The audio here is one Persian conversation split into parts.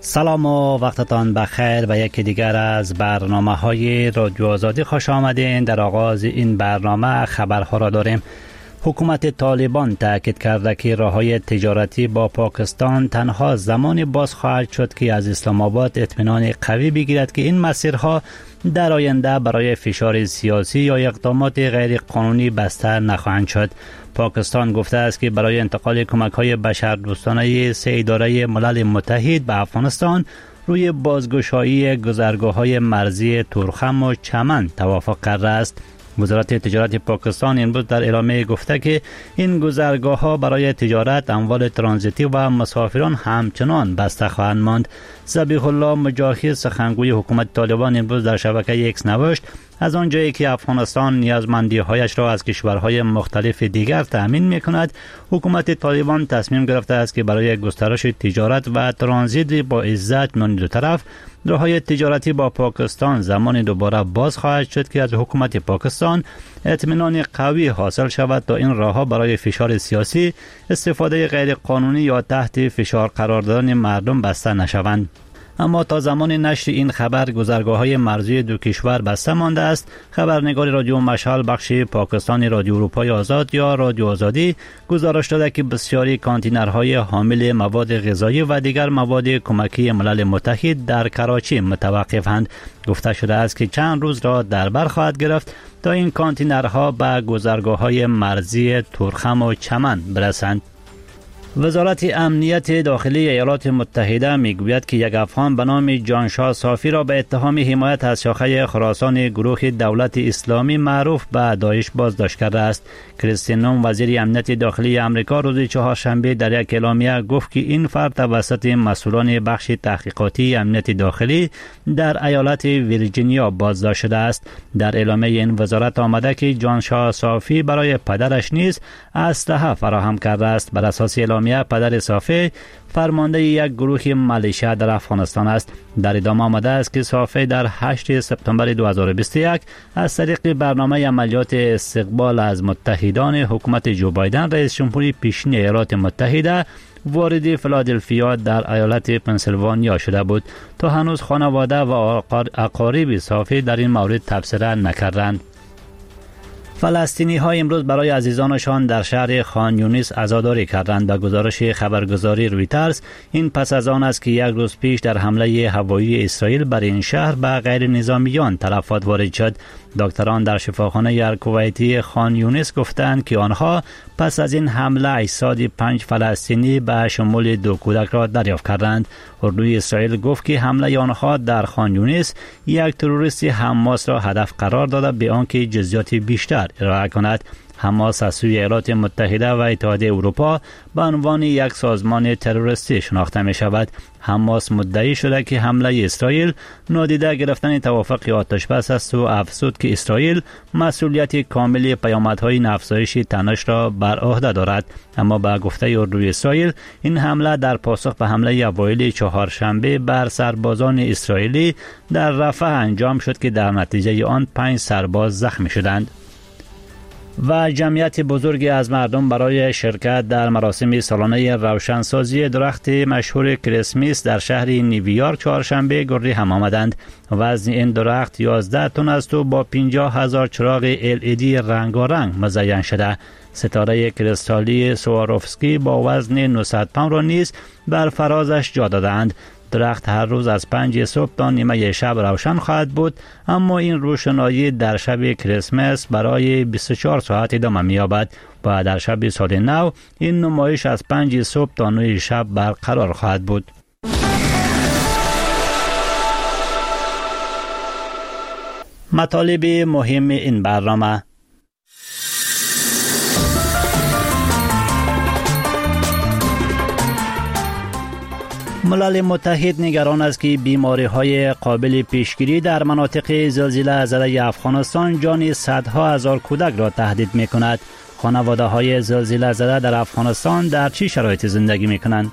سلام و وقتتان بخیر و یکی دیگر از برنامه‌های رادیو آزادی خوش آمدین. در آغاز این برنامه خبرها را داریم. حکومت طالبان تاکید کرده که راه‌های تجارتی با پاکستان تنها زمانی باز خواهد شد که از اسلام آباد اطمینان قوی بگیرد که این مسیرها در آینده برای فشار سیاسی یا اقدامات غیر قانونی بسته نخواهند شد. پاکستان گفته است که برای انتقال کمک‌های بشردوستانه سه اداره ملل متحد به افغانستان روی بازگشایی گذرگاه‌های مرزی تورخم و چمن توافق کرده است. وزارت تجارت پاکستان امروز در اعلامیه گفته که این گذرگاه‌ها برای تجارت اموال ترانزیتی و مسافران همچنان بسته خواهند ماند. ذبیح الله مجاهد سخنگوی حکومت طالبان امروز در شبکه ایکس نوشت از آنجایی که افغانستان نیازمندی‌هایش را از کشورهای مختلف دیگر تأمین می‌کند، حکومت طالبان تصمیم گرفته است که برای گسترش تجارت و ترانزیت با عزت میان دو طرف راه‌های تجارتی با پاکستان زمان دوباره باز خواهد شد که از حکومت پاکستان اطمینان قوی حاصل شود تا این راه‌ها برای فشار سیاسی، استفاده غیر قانونی یا تحت فشار قرار دادن مردم بسته نشوند. اما تا زمان نشر این خبر گذرگاه‌های مرزی دو کشور بسته مانده است. خبرنگار رادیو مشعل بخش پاکستانی رادیو اروپای آزاد یا رادیو آزادی گزارش داده که بسیاری کانتینرهای حامل مواد غذایی و دیگر مواد کمکی ملل متحد در کراچی متوقفند. گفته شده است که چند روز را در بر خواهد گرفت تا این کانتینرها به گذرگاه‌های مرزی تورخم و چمن برسند. وزارت امنیت داخلی ایالات متحده میگوید که یک افغان به نام جانشاه صافی را به اتهام حمایت از شاخه خراسان گروه دولت اسلامی معروف به داعش بازداشت کرده است. کریستین نون وزیر امنیت داخلی آمریکا روز چهارشنبه در یک اعلامیه گفت که این فرد توسط مسئولان بخش تحقیقاتی امنیت داخلی در ایالت ویرجینیا بازداشت شده است. در اعلامیه این وزارت آمده که جانشاه صافی برای پدرش نیز اسلحه فراهم کرده است. بر اساس اعلامیه پدر صافی فرمانده یک گروه ملیشه در افغانستان است. در ادامه آمده است که صافی در 8 سپتامبر 2021 از طریق برنامه عملیات استقبال از متحدان حکومت جو بایدن رئیس جمهوری پیشین ایالات متحده وارد فیلادلفیا در ایالت پنسیلوانیا شده بود. تا هنوز خانواده و اقارب صافی در این مورد تبصره نکردند. فلسطینی ها امروز برای عزیزانشان در شهر خان یونس عزاداری کردند. به گزارش خبرگزاری رویترز این پس از آن است که یک روز پیش در حمله هوایی اسرائیل بر این شهر به غیر نظامیان تلفات وارد شد. دکتران در شفاخانه الکویتی خان یونس گفتند که آنها پس از این حمله اجساد 5 فلسطینی به شمول 2 کودک را دریافت کردند. اردوی اسرائیل گفت که حمله آنها در خان یونس یک تروریست حماس را هدف قرار داده به آنکه جزئیات بیشتر ارائه کند. حماس از سوی ایالات متحده و اتحادیه اروپا به عنوان یک سازمان تروریستی شناخته می شود. حماس مدعی شده که حمله اسرائیل نادیده گرفتن توافق آتش بس است و افزود که اسرائیل مسئولیت کامل پیامدهای افزایش تنش را بر عهده دارد. اما به گفته اردوی اسرائیل این حمله در پاسخ به حمله اوایل چهارشنبه بر سربازان اسرائیلی در رفح انجام شد که در نتیجه آن 5 سرباز زخمی شدند. و جمعیت بزرگی از مردم برای شرکت در مراسم سالانه روشنسازی درخت مشهور کریسمس در شهر نیویورک چهارشنبه گردی هم آمدند. وزن این درخت 11 تن است و با 50,000 چراغ LED رنگارنگ مزین شده. ستاره کریستالی سواروفسکی با وزن 900 پوند را نیز بر فرازش جا دادند. درخت هر روز از 5 صبح تا نیمه شب روشن خواهد بود، اما این روشنایی در شب کریسمس برای 24 ساعت ادامه می‌یابد و در شب سال نو این نمایش از 5 صبح تا 9 شب برقرار خواهد بود. مطالب مهم این برنامه: ملل متحد نگران است که بیماری‌های قابل پیشگیری در مناطق زلزله زده افغانستان جان صدها هزار کودک را تهدید می‌کند. خانواده‌های زلزله زده در افغانستان در چه شرایطی زندگی می‌کنند؟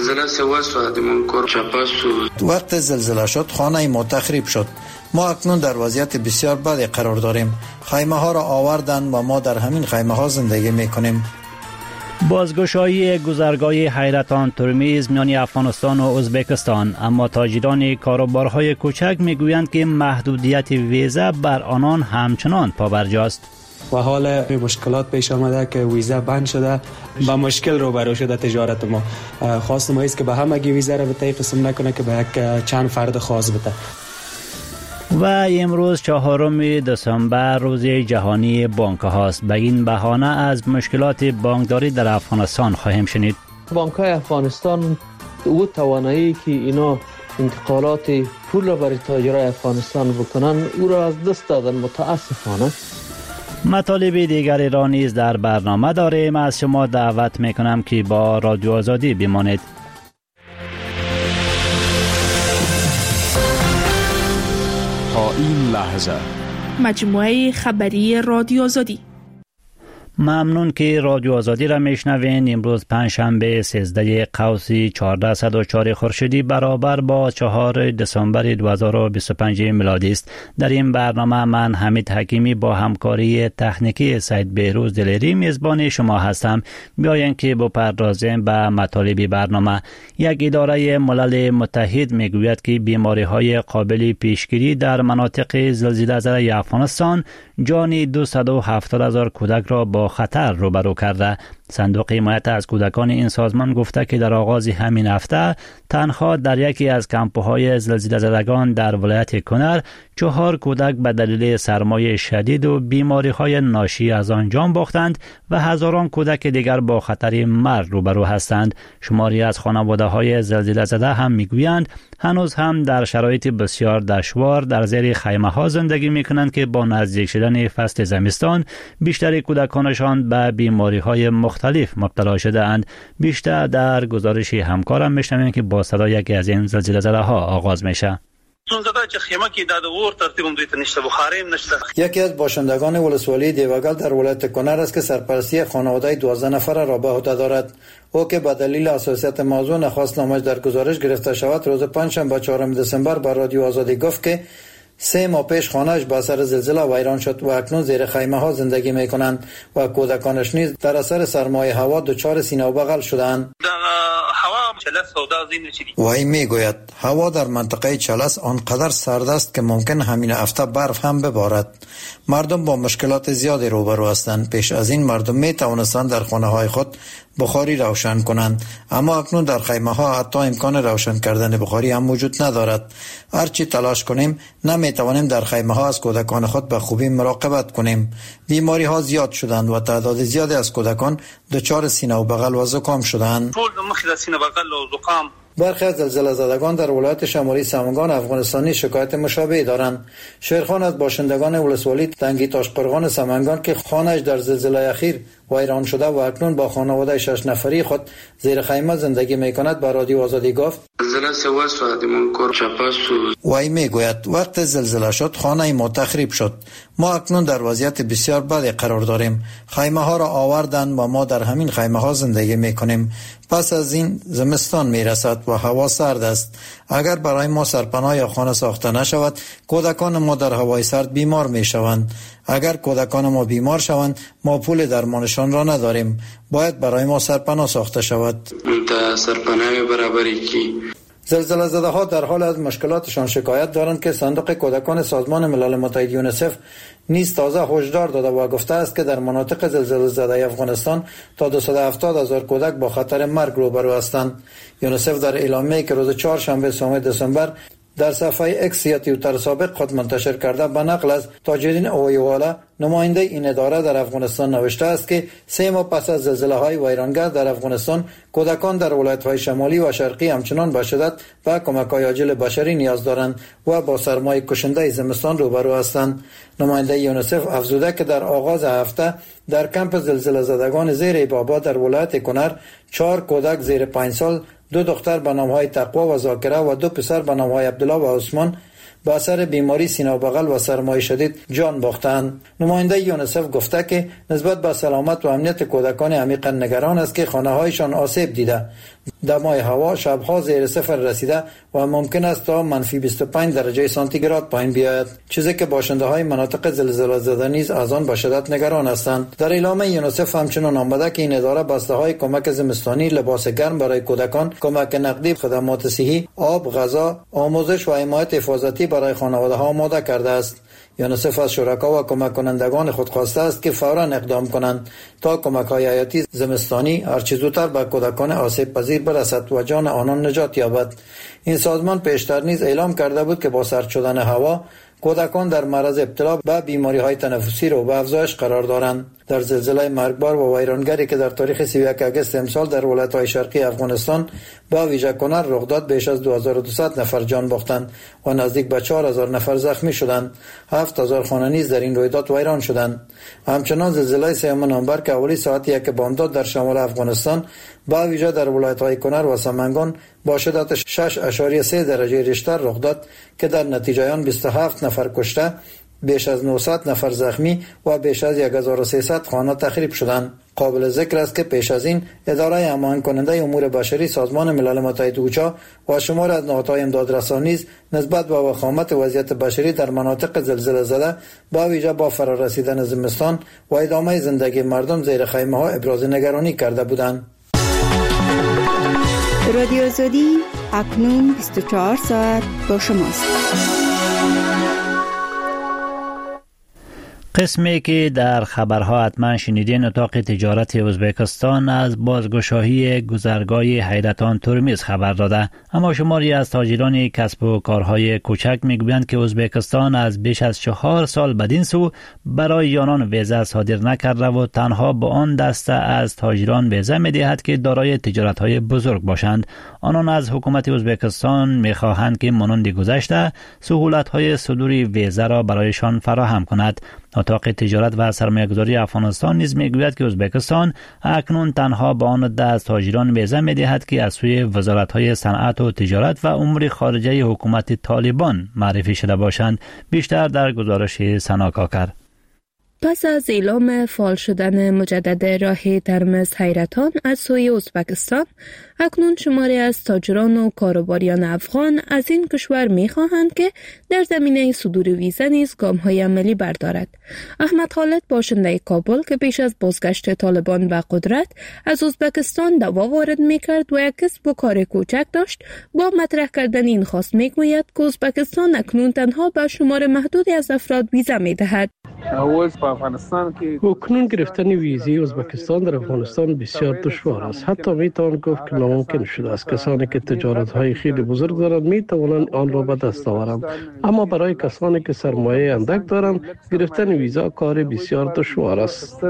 وقت زلزله شد خانه ما تخریب شد. ما اکنون در وضعیت بسیار بدی قرار داریم. خیمه ها را آوردند و ما در همین خیمه ها زندگی می‌کنیم. بازگشایی گذرگاه حیرتان ترمیز میان افغانستان و ازبکستان، اما تاجران کاروبارهای کوچک میگویند که محدودیت ویزا بر آنان همچنان پابرجاست. و حال مشکلات پیش آمده که ویزا بند شده، با مشکل روبرو شده تجارت ما. خواست ما است که به همگی ویزا را بته قسم نکنه که به یک چند فرد خاص بته. و امروز 4 دسامبر روز جهانی بانک هاست. به این بهانه از مشکلات بانکداری در افغانستان خواهیم شنید. بانک های افغانستان او توانایی که اینا انتقالات پول را برای تاجرای افغانستان بکنن او را از دست دادن متاسفانه. مطالب دیگری را نیز در برنامه داریم. از شما دعوت میکنم که با رادیو آزادی بمانید. تا این لحظه مجموعه خبری رادیو آزادی. ممنون که رادیو آزادی را میشنوین. امروز پنجشنبه 13 قوس 1404 خورشیدی برابر با 4 دسامبر 2025 میلادی است. در این برنامه من حمید حکیمی با همکاری تکنیکی سید بهروز دلیری میزبان شما هستم. بیاین که بپردازیم به مطالب برنامه. یک اداره ملل متحد میگوید که بیماری های قابل پیشگیری در مناطق زلزله زده افغانستان جان 270,000 کودک را با خطر روبرو کرده. صندوق حمایت از کودکان این سازمان گفته که در آغاز همین هفته تنها در یکی از کمپ‌های زلزله زدگان در ولایت کنر 4 کودک به دلیل سرمای شدید و بیماری‌های ناشی از آن جان باختند و هزاران کودک دیگر با خطر مرگ روبرو هستند. شماری از خانواده‌های زلزله زده هم میگویند هنوز هم در شرایط بسیار دشوار در زیر خیمه‌ها زندگی می‌کنند که با نزدیک شدن فصل زمستان بیشتر کودکانشان به بیماری‌های مختلف مبتلا شده اند. بیشتر در گزارش همکارم میشنویم که با صدای یکی از این زلزله زده ها آغاز میشه. یکی از باشندگان ولسوالی دیوگل در ولایت کنر است که سرپرستی خانواده 12 نفره را به عهده دارد. او که به دلیل حساسیت موضوع نخواست نامش در گزارش گرفته شود، روز پنجشنبه 4 دسامبر به رادیو آزادی گفت که 3 ماه پیش خانه‌اش به اثر زلزله ویران شد و اکنون زیر خیمه ها زندگی می کنند و کودکانش نیز در اثر سرمای هوا دچار سینه و بغل شدند. وی میگوید هوا در منطقه چلس آنقدر سرد است که ممکن همین هفته برف هم ببارد. مردم با مشکلات زیادی روبرو هستند. پیش از این مردم می توانستند در خانه های خود بخاری روشن کنند، اما اکنون در خیمه ها حتی امکان روشن کردن بخاری هم وجود ندارد. هرچی تلاش کنیم نمی توانیم در خیمه ها از کودکان خود به خوبی مراقبت کنیم. بیماری ها زیاد شدند و تعداد زیادی از کودکان دچار سینه و بغل و زکام شدند. برخی از زلزله زدگان در ولایت شمالی سمنگان افغانستانی شکایت مشابهی دارند. شیرخان از باشندگان ولسوالی تنگی تاشقرغان سمنگان که خانه‌اش در زلزله اخیر ویران شده و اکنون با خانواده 6 نفری خود زیر خیمه زندگی میکند به رادیو آزادی گفت. وی میگوید وقت زلزله شد خانه ما تخریب شد. ما اکنون در وضعیت بسیار بدی قرار داریم. خیمه ها را آوردند و ما در همین خیمه ها زندگی میکنیم. پس از این زمستان میرسد و هوا سرد است. اگر برای ما سرپناه یا خانه ساخته نشود کودکان ما در هوای سرد بیمار میشوند. اگر کودکان ما بیمار شوند ما پول درمانشان را نداریم. باید برای ما سرپناه ساخته شود. زلزله زده ها در حال از مشکلاتشان شکایت دارند که صندوق کودکان سازمان ملل متحد یونیسف نیز تازه هشدار داده و گفته است که در مناطق زلزله زده افغانستان تا 270,000 کودک با خطر مرگ روبرو هستند. یونیسف در اعلامیه‌ای که روز 4 شنبه 3 دسامبر در صفحه اکس یا توییتر سابق خود منتشر کرده به نقل از تاجرین اویوالا نماینده این اداره در افغانستان نوشته است که 3 ماه پس از زلزله‌های ویرانگر در افغانستان کودکان در ولایت‌های شمالی و شرقی همچنان به شدت به کمک‌های عاجل بشری نیاز دارند و با سرمای کشنده زمستان روبرو هستند. نماینده یونیسف افزوده که در آغاز هفته در کمپ زلزله زدگان زیر بابا در ولایت کنر 4 کودک زیر 5 سال، 2 دختر به نام‌های تقوا و ذاکره و 2 پسر به نام‌های عبدالله و عثمان با اثر بیماری سینه و بغل و سرمای شدید جان باختند. نماینده یونیسف گفته که نسبت به سلامت و امنیت کودکان عمیقا نگران است که خانه‌هایشان آسیب دیده، دمای هوا شبها زیر صفر رسیده و ممکن است تا منفی 25 درجه سانتیگراد پایین بیاید، چیزی که باشنده های مناطق زلزله زده نیز از آن به شدت نگران هستند. در اعلامیه یونیسف همچنین آمده که این اداره بسته های کمک زمستانی، لباس گرم برای کودکان، کمک نقدی، خدمات صحی، آب، غذا، آموزش و حمایت حفاظتی برای خانواده ها آماده کرده است. یونیسف از شرکا و کمک کنندگان خود خواسته است که فوراً اقدام کنند تا کمک های حیاتی زمستانی هرچه زودتر به کودکان آسیب پذیر برسد و جان آنان نجات یابد. این سازمان پیشتر نیز اعلام کرده بود که با سرد شدن هوا کودکان در معرض ابتلا به بیماری های تنفسی رو به افزایش قرار دارند. در زلزله مرگبار و ویرانگری که در تاریخ 31 آگوست امسال در ولایت‌های شرقی افغانستان با ویژه کنر رخ داد، بیش از 2200 نفر جان باختند و نزدیک به 4000 نفر زخمی شدند. 7000 خانه نیز در این رویداد ویران شدند. همچنان زلزله 3 نوامبر که حوالی ساعت 1 بامداد در شمال افغانستان با ویژه در ولایت‌های کنر و سمنگان با شدت 6.3 درجه ریشتر رخ داد که در نتیجه آن 27 نفر کشته، بیش از 900 نفر زخمی و بیش از 1300 خانه تخریب شدند. قابل ذکر است که پیش از این اداره هماهنگ کننده امور بشری سازمان ملل متحد اوچا و شمار از نهادهای امدادرسانی نیز نسبت به وخامت وضعیت بشری در مناطق زلزله زده با ویژه با فرارسیدن زمستان و ادامه زندگی مردم زیر خیمه ها ابراز نگرانی کرده بودند. رادیو آزادی اکنون 24 ساعت با شماست. قسمی که در خبرها حتما شنیدین، اتاق تجارت ازبکستان از بازگشایی گذرگاه حیرتان ترمیز خبر داده، اما شماری از تاجران کسب و کارهای کوچک میگویند که ازبکستان از بیش از 4 سال بدین سو برای آنان ویزا صادر نکرده و تنها با آن دسته از تاجران ویزا میدهد که دارای تجارت‌های بزرگ باشند. آنان از حکومت ازبکستان میخواهند که مانند گذشته سهولت‌های صدور ویزا را برایشان فراهم کند. اتاق تجارت و سرمایه‌گذاری افغانستان نیز میگوید که ازبکستان اکنون تنها به آن عده از تاجران ویزا میدهد که از سوی وزارت‌های صنعت و تجارت و امور خارجه حکومت طالبان معرفی شده باشند. بیشتر در گزارش سنا کاکر. پس از اعلام فعال شدن مجدد راه ترمز حیرتان از سوی ازبکستان، اکنون شماری از تاجران و کاروباریان افغان از این کشور می‌خواهند که در زمینه صدور ویزا نیز گام‌های عملی بردارد. احمد خالد، باشنده کابل که پیش از بازگشت طالبان به قدرت از ازبکستان دوا وارد می‌کرد و یک کسب و کار کوچک داشت، با مطرح کردن این خواست می‌گوید که ازبکستان اکنون تنها به شمار محدودی از افراد ویزا می‌دهد. اکنون گرفتن ویزی ازبکستان در افغانستان بسیار دشوار است. حتی میتوان گفت که ناممکن شده است. کسانی که تجارت‌های خیلی بزرگ دارند میتوانند آن را به دست آورند، اما برای کسانی که سرمایه اندک دارند گرفتن ویزا کار بسیار دشوار است.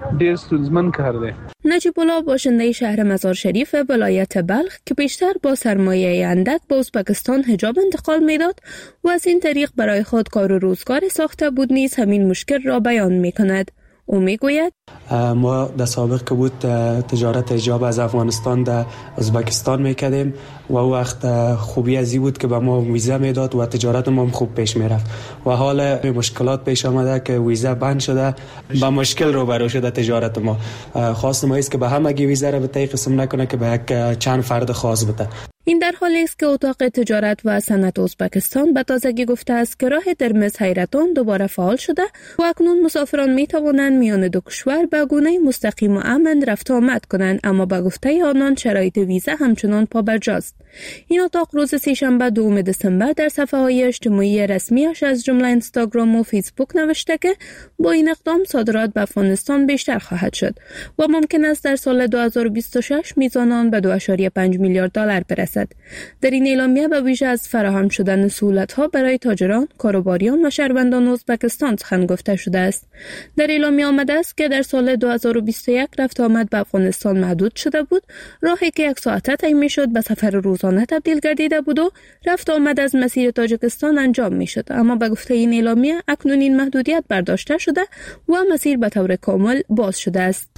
نجیب الله، باشنده شهر مزار شریف ولایت بلخ که بیشتر با سرمایه اندک به ازبکستان حجاب انتقال میداد و از این طریق برای خود کار و روزگار ساخته بود، نیز همین مشکل را بیان میکند. او میگوید ما در سابق که بود تجارت حجاب از افغانستان در ازبکستان میکردیم و وقت خوبی ازی بود که به ما ویزا میداد و تجارت ما خوب پیش میرفت و حال مشکلات پیش آمده که ویزا بند شده، با مشکل روبرو شده تجارت ما. خواست ما است که به همگی ویزا را به طی قسم نکنه که به یک چند فرد خاص بده. این در حالی است که اتاق تجارت و صنعت ازبکستان به تازگی گفته است که راه ترمز حیرتان دوباره فعال شده و اکنون مسافران می توانند میان دو کشور به گونه مستقیم و امن رفت آمد کنند، اما به گفته آنان شرایط ویزا همچنان پابرجاست. این اتاق روز سه‌شنبه 2 دسامبر در صفحه‌های اجتماعی رسمیش از جمله اینستاگرام و فیسبوک نوشته که با این اقدام صادرات به افغانستان بیشتر خواهد شد و ممکن است در سال 2026 میزان آن به 2.5 میلیارد دلار برسد. در این اعلامیه به ویژه از فراهم شدن سهولت‌ها برای تاجران، کاروباریان و شهروندان ازبکستان سخن گفته شده است. در اعلامیه آمده است که در سال 2021 رفت آمد به افغانستان محدود شده بود، راهی که 1 ساعته طی می‌شد به سفر روزانه تبدیل گردیده بود و رفت آمد از مسیر تاجیکستان انجام می‌شد، اما به گفته این اعلامیه اکنون این محدودیت برداشته شده و مسیر به طور کامل باز شده است.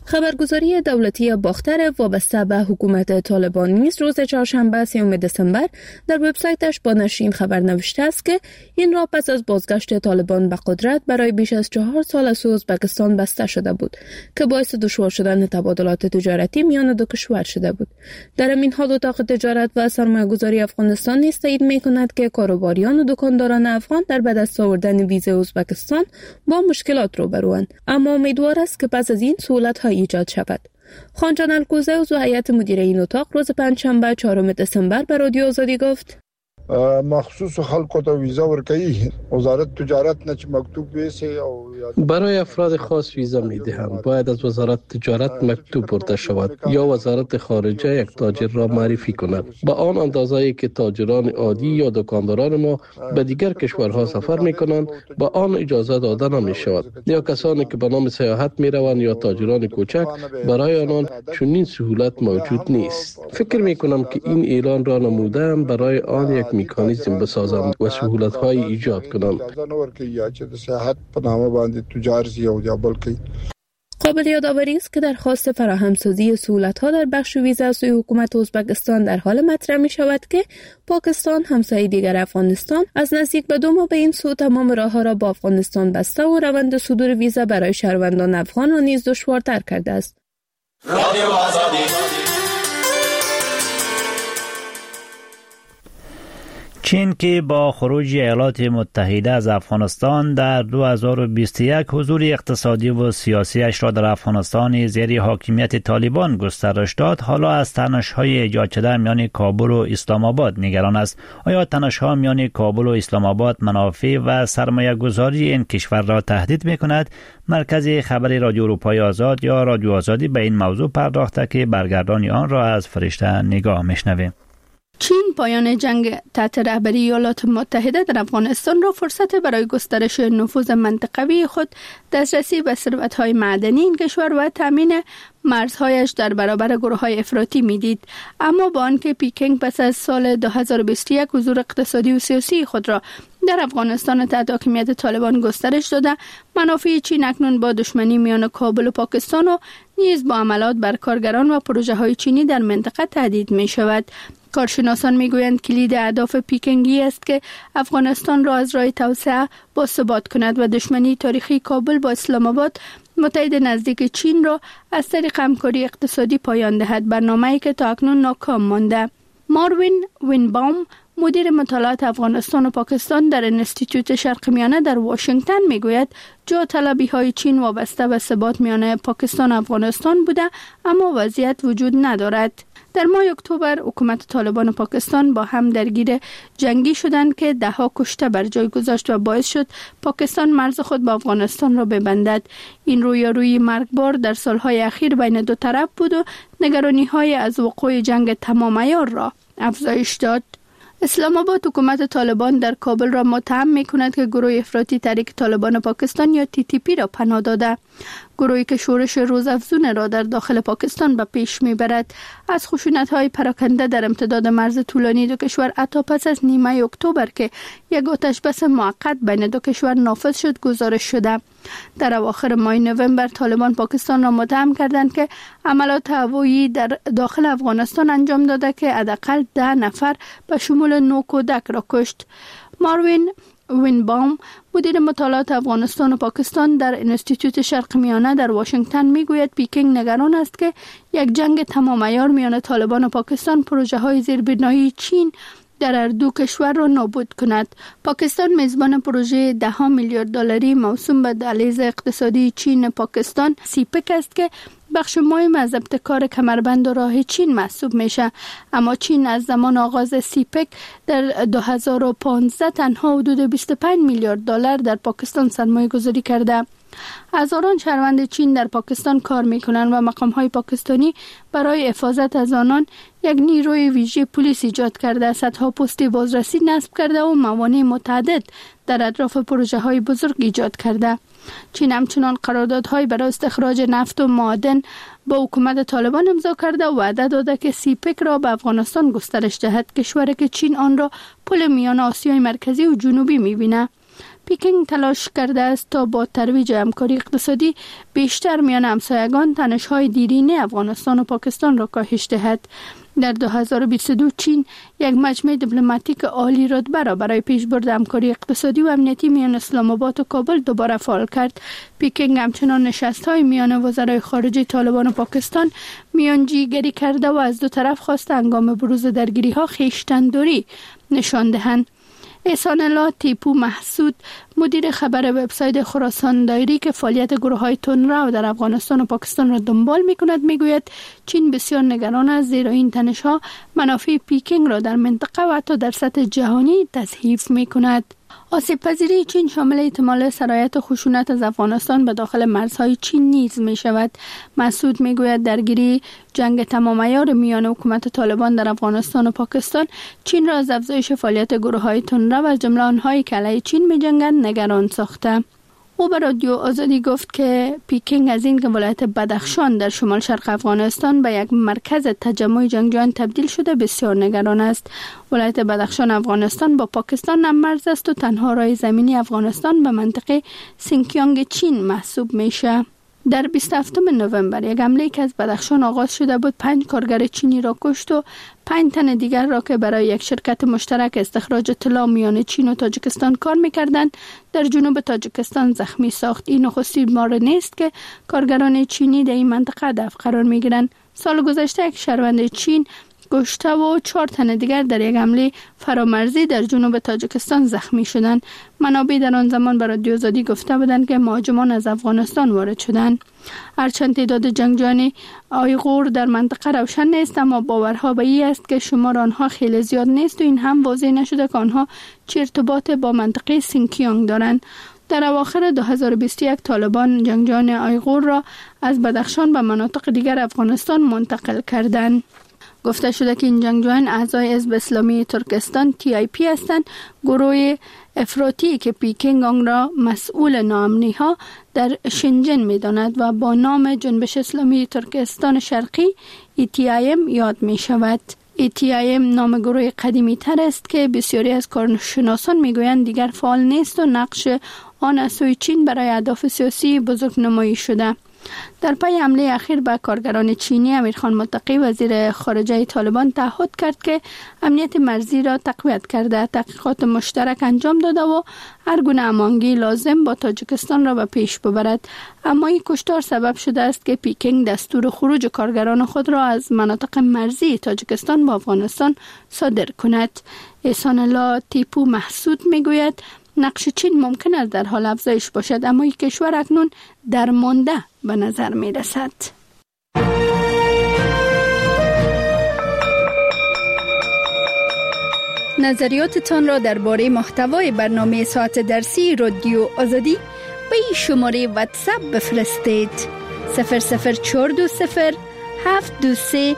خبرگزاری دولتی باختر وابسته به حکومت طالبان نیز روز چهارشنبه 3 دسامبر در وبسایتش با نشر خبر نوشته است که این را پس از بازگشت طالبان به قدرت برای بیش از 4 سال از ازبکستان بسته شده بود که باعث دشوار شدن تبادلات تجارتی میان دو کشور شده بود. در این حال اتاق تجارت و سرمایه‌گذاری افغانستان نیز تایید می‌کند که کاروباریان و دکانداران افغان در به دست آوردن ویزای ازبکستان با مشکلات روبروند، اما امیدوار است که پس از این سهولت‌ها ایجاد شود. خانجان الکوزه عضو هیئت مدیره این اتاق روز پنجشنبه 4 دسامبر به رادیو آزادی گفت مخصوص خلکو ته ویزا ورکوي وزارت تجارت نه چې مکتوب ویسي او برای افراد خاص ویزا می‌دهند. باید از وزارت تجارت مکتوب برده شود یا وزارت خارجه یک تاجر را معرفی کند با آن اندازه‌ای که تاجران عادی یا دکانداران ما به دیگر کشورها سفر می‌کنند با آن اجازه داده نمی‌شود، یا کسانی که به نام سیاحت می‌روند یا تاجران کوچک برای آنان چنین سهولت موجود نیست. فکر می‌کنم که این اعلان را نمودم برای آن یک میکانیزم بسازند و سهولت‌های ایجاد کنند. قابل یادآوری است که درخواست فراهمسازی سهولت‌ها در بخش ویزا از سوی حکومت ازبکستان در حال مطرح می‌شود که پاکستان همسایه دیگر افغانستان از نزدیک به 2 ماه به این سو تمام راه‌ها را با افغانستان بسته و روند صدور ویزا برای شهروندان افغان را نیز دشوارتر کرده است. چین که با خروج ایالات متحده از افغانستان در 2021 حضور اقتصادی و سیاسیش را در افغانستان زیر حاکمیت طالبان گسترش داد، حالا از تنش‌های ایجاد شده میان کابل و اسلام آباد نگران است. آیا تنش‌ها میان کابل و اسلام آباد منافع و سرمایه گذاری این کشور را تهدید می‌کند؟ مرکز خبری رادیو اروپای آزاد یا رادیو آزادی به این موضوع پرداخته که برگردانی آن را از فرشته نگاه می‌شنویم. چین پایان جنگ تحت رهبری ایالات متحده در افغانستان را فرصت برای گسترش نفوذ منطقوی خود، دسترسی به ثروت‌های معدنی این کشور و تامین مرزهایش در برابر گروه‌های افراطی می‌دید. اما با آنکه پیکنگ پس از سال 2021 حضور اقتصادی و سیاسی خود را در افغانستان تحت حاکمیت طالبان گسترش داده، منافع چین اکنون با دشمنی میان کابل و پاکستان و نیز با حملات بر کارگران و پروژه‌های چینی در منطقه تهدید می‌شود. کارشناسان میگویند کلید اهداف پیکنگی است که افغانستان را از راه توسعه باثبات کند و دشمنی تاریخی کابل با اسلام آباد متحد نزدیک چین را از طریق همکاری اقتصادی پایان دهد، برنامه‌ای که تا اکنون ناکام مانده. ماروین وینباوم، مدیر مطالعات افغانستان و پاکستان در انستیتوت شرق میانه در واشنگتن میگوید جا طلبی‌های چین وابسته به ثبات میان پاکستان و افغانستان بوده، اما وضعیت وجود ندارد. در ماه اکتبر حکومت طالبان و پاکستان با هم درگیر جنگی شدند که 10 کشته بر جای گذاشت و باعث شد پاکستان مرز خود با افغانستان را ببندد. این رویارویی مرگبار در سالهای اخیر بین دو طرف بود و نگرانی‌های از وقوع جنگ تمام عیار را افزایش داد. اسلام آباد حکومت طالبان در کابل را متهم می‌کند که گروه افراطی تحریک طالبان پاکستان یا TTP را پناه داده. گروهی که شورش روزافزون را در داخل پاکستان به پیش میبرد. از خشونت‌های پراکنده در امتداد مرز طولانی دو کشور حتی پس از نیمه اکتبر که یک آتش بس موقت بین دو کشور نافذ شد گزارش شده. در اواخر ماه نوامبر طالبان پاکستان را متهم کردند که عملات هوایی در داخل افغانستان انجام داده که حداقل 10 نفر به شمول 9 کودک را کشت. ماروین وینباوم، مدیر مطالعات افغانستان و پاکستان در انستیتوت شرق میانه در واشنگتن میگوید پیکنگ نگران است که یک جنگ تمام عیار میان طالبان و پاکستان پروژه های زیربنایی چین در هر دو کشور را نابود کند. پاکستان میزبان پروژه 10 میلیارد دلاری موسوم به دهلیز اقتصادی چین پاکستان سیپک است که بخش مهم از ابتکار کمربند و راه چین محسوب میشه، اما چین از زمان آغاز سیپک در 2015 تنها حدود 25 میلیارد دلار در پاکستان سرمایه گذاری کرده. هزاران شهروند چین در پاکستان کار میکنند و مقام‌های پاکستانی برای حفاظت از آنان یک نیروی ویژه پلیس ایجاد کرده، صدها پست بازرسی نصب کرده و موانع متعدد در اطراف پروژه‌های بزرگ ایجاد کرده. چین همچنان قراردادهای برای استخراج نفت و معادن با حکومت طالبان امضا کرده و وعده داده که سیپک را به افغانستان گسترش دهد، کشوری که چین آن را پل میان آسیای مرکزی و جنوبی می‌بیند. پیکنگ تلاش کرده است تا با ترویج همکاری اقتصادی بیشتر میان همسایگان تنش‌های دیرینه افغانستان و پاکستان را کاهش دهد. در 2022 چین یک مجمع دیپلماتیک عالی رتبه را برای پیشبرد همکاری اقتصادی و امنیتی میان اسلام آباد و کابل دوباره فعال کرد. پیکنگ همچنان نشست‌های میان وزرای خارجه طالبان و پاکستان میانجیگری کرده و از دو طرف خواسته هنگام بروز درگیری‌ها خویشتن‌داری نشان دهند. احسان الله تیپو محسود مدیر خبر وبسایت خراسان دایری که فعالیت گروه‌های تندرو در افغانستان و پاکستان را دنبال می‌کند میگوید چین بسیار نگران است زیرا این تنش‌ها منافع پیکنگ را در منطقه و حتی در سطح جهانی تضعیف می‌کند. آسیب پذیری چین شامل احتمال سرایت خشونت از افغانستان به داخل مرزهای چین نیز می شود. مسعود می گوید درگیری جنگ تمام عیار میان حکومت طالبان در افغانستان و پاکستان چین را از افزایش فعالیت گروه‌های تندرو و از جمله آنهایی که علیه چین می جنگند نگران ساخته. او به رادیو آزادی گفت که پیکنگ از این که ولایت بدخشان در شمال شرق افغانستان به یک مرکز تجمع جنگجویان تبدیل شده بسیار نگران است. ولایت بدخشان افغانستان با پاکستان هم مرز است و تنها راه زمینی افغانستان به منطقه سینکیانگ چین محسوب میشه. در 27 نوامبر یک حمله که از بدخشان آغاز شده بود 5 کارگر چینی را کشت و 5 تن دیگر را که برای یک شرکت مشترک استخراج طلا میان چین و تاجیکستان کار می‌کردند در جنوب تاجیکستان زخمی ساخت. این نخستین بار نیست که کارگران چینی در این منطقه هدف قرار می‌گیرند. سال گذشته یک شهروند چین کشته و 4 تن دیگر در یک حمله فرامرزی در جنوب تاجیکستان زخمی شدند. منابع در آن زمان برای رادیو آزادی گفته بودند که مهاجمان از افغانستان وارد شدند. هرچند تعداد جنگجویان آیغور در منطقه روشن نیست اما باورها به این است که شمار آنها خیلی زیاد نیست و این هم واضح نشده که آنها چه ارتباط با منطقه سینکیانگ دارند. در اواخر 2021 طالبان جنگجویان آیغور را از بدخشان به مناطق دیگر افغانستان منتقل کردند. گفته شده که این جنگجویان اعضای حزب اسلامی ترکستان TIP هستند، گروه افراطی که پیکنگ آن را مسئول ناامنی ها در شنجن می داند و با نام جنبش اسلامی ترکستان شرقی ETIM یاد می شود. ETIM نام گروه قدیمی تر است که بسیاری از کارشناسان می گویند دیگر فعال نیست و نقش آن از سوی چین برای اهداف سیاسی بزرگ نمایی شده. در پی حمله اخیر به کارگران چینی امیرخان متقی وزیر خارجه طالبان تعهد کرد که امنیت مرزی را تقویت کرده، تحقیقات مشترک انجام داده و هر گونه هماهنگی لازم با تاجیکستان را به پیش ببرد. اما این کشتار سبب شده است که پیکنگ دستور خروج کارگران خود را از مناطق مرزی تاجیکستان با افغانستان صادر کند. احسان الله تیپو محسود میگوید نقش چین ممکن است در حال افزایش باشد اما این کشور اکنون درمانده به نظر می رسد. نظریاتتان را درباره محتوای برنامه ساعت درسی رادیو آزادی به این شماره واتساپ بفرستید 00420 723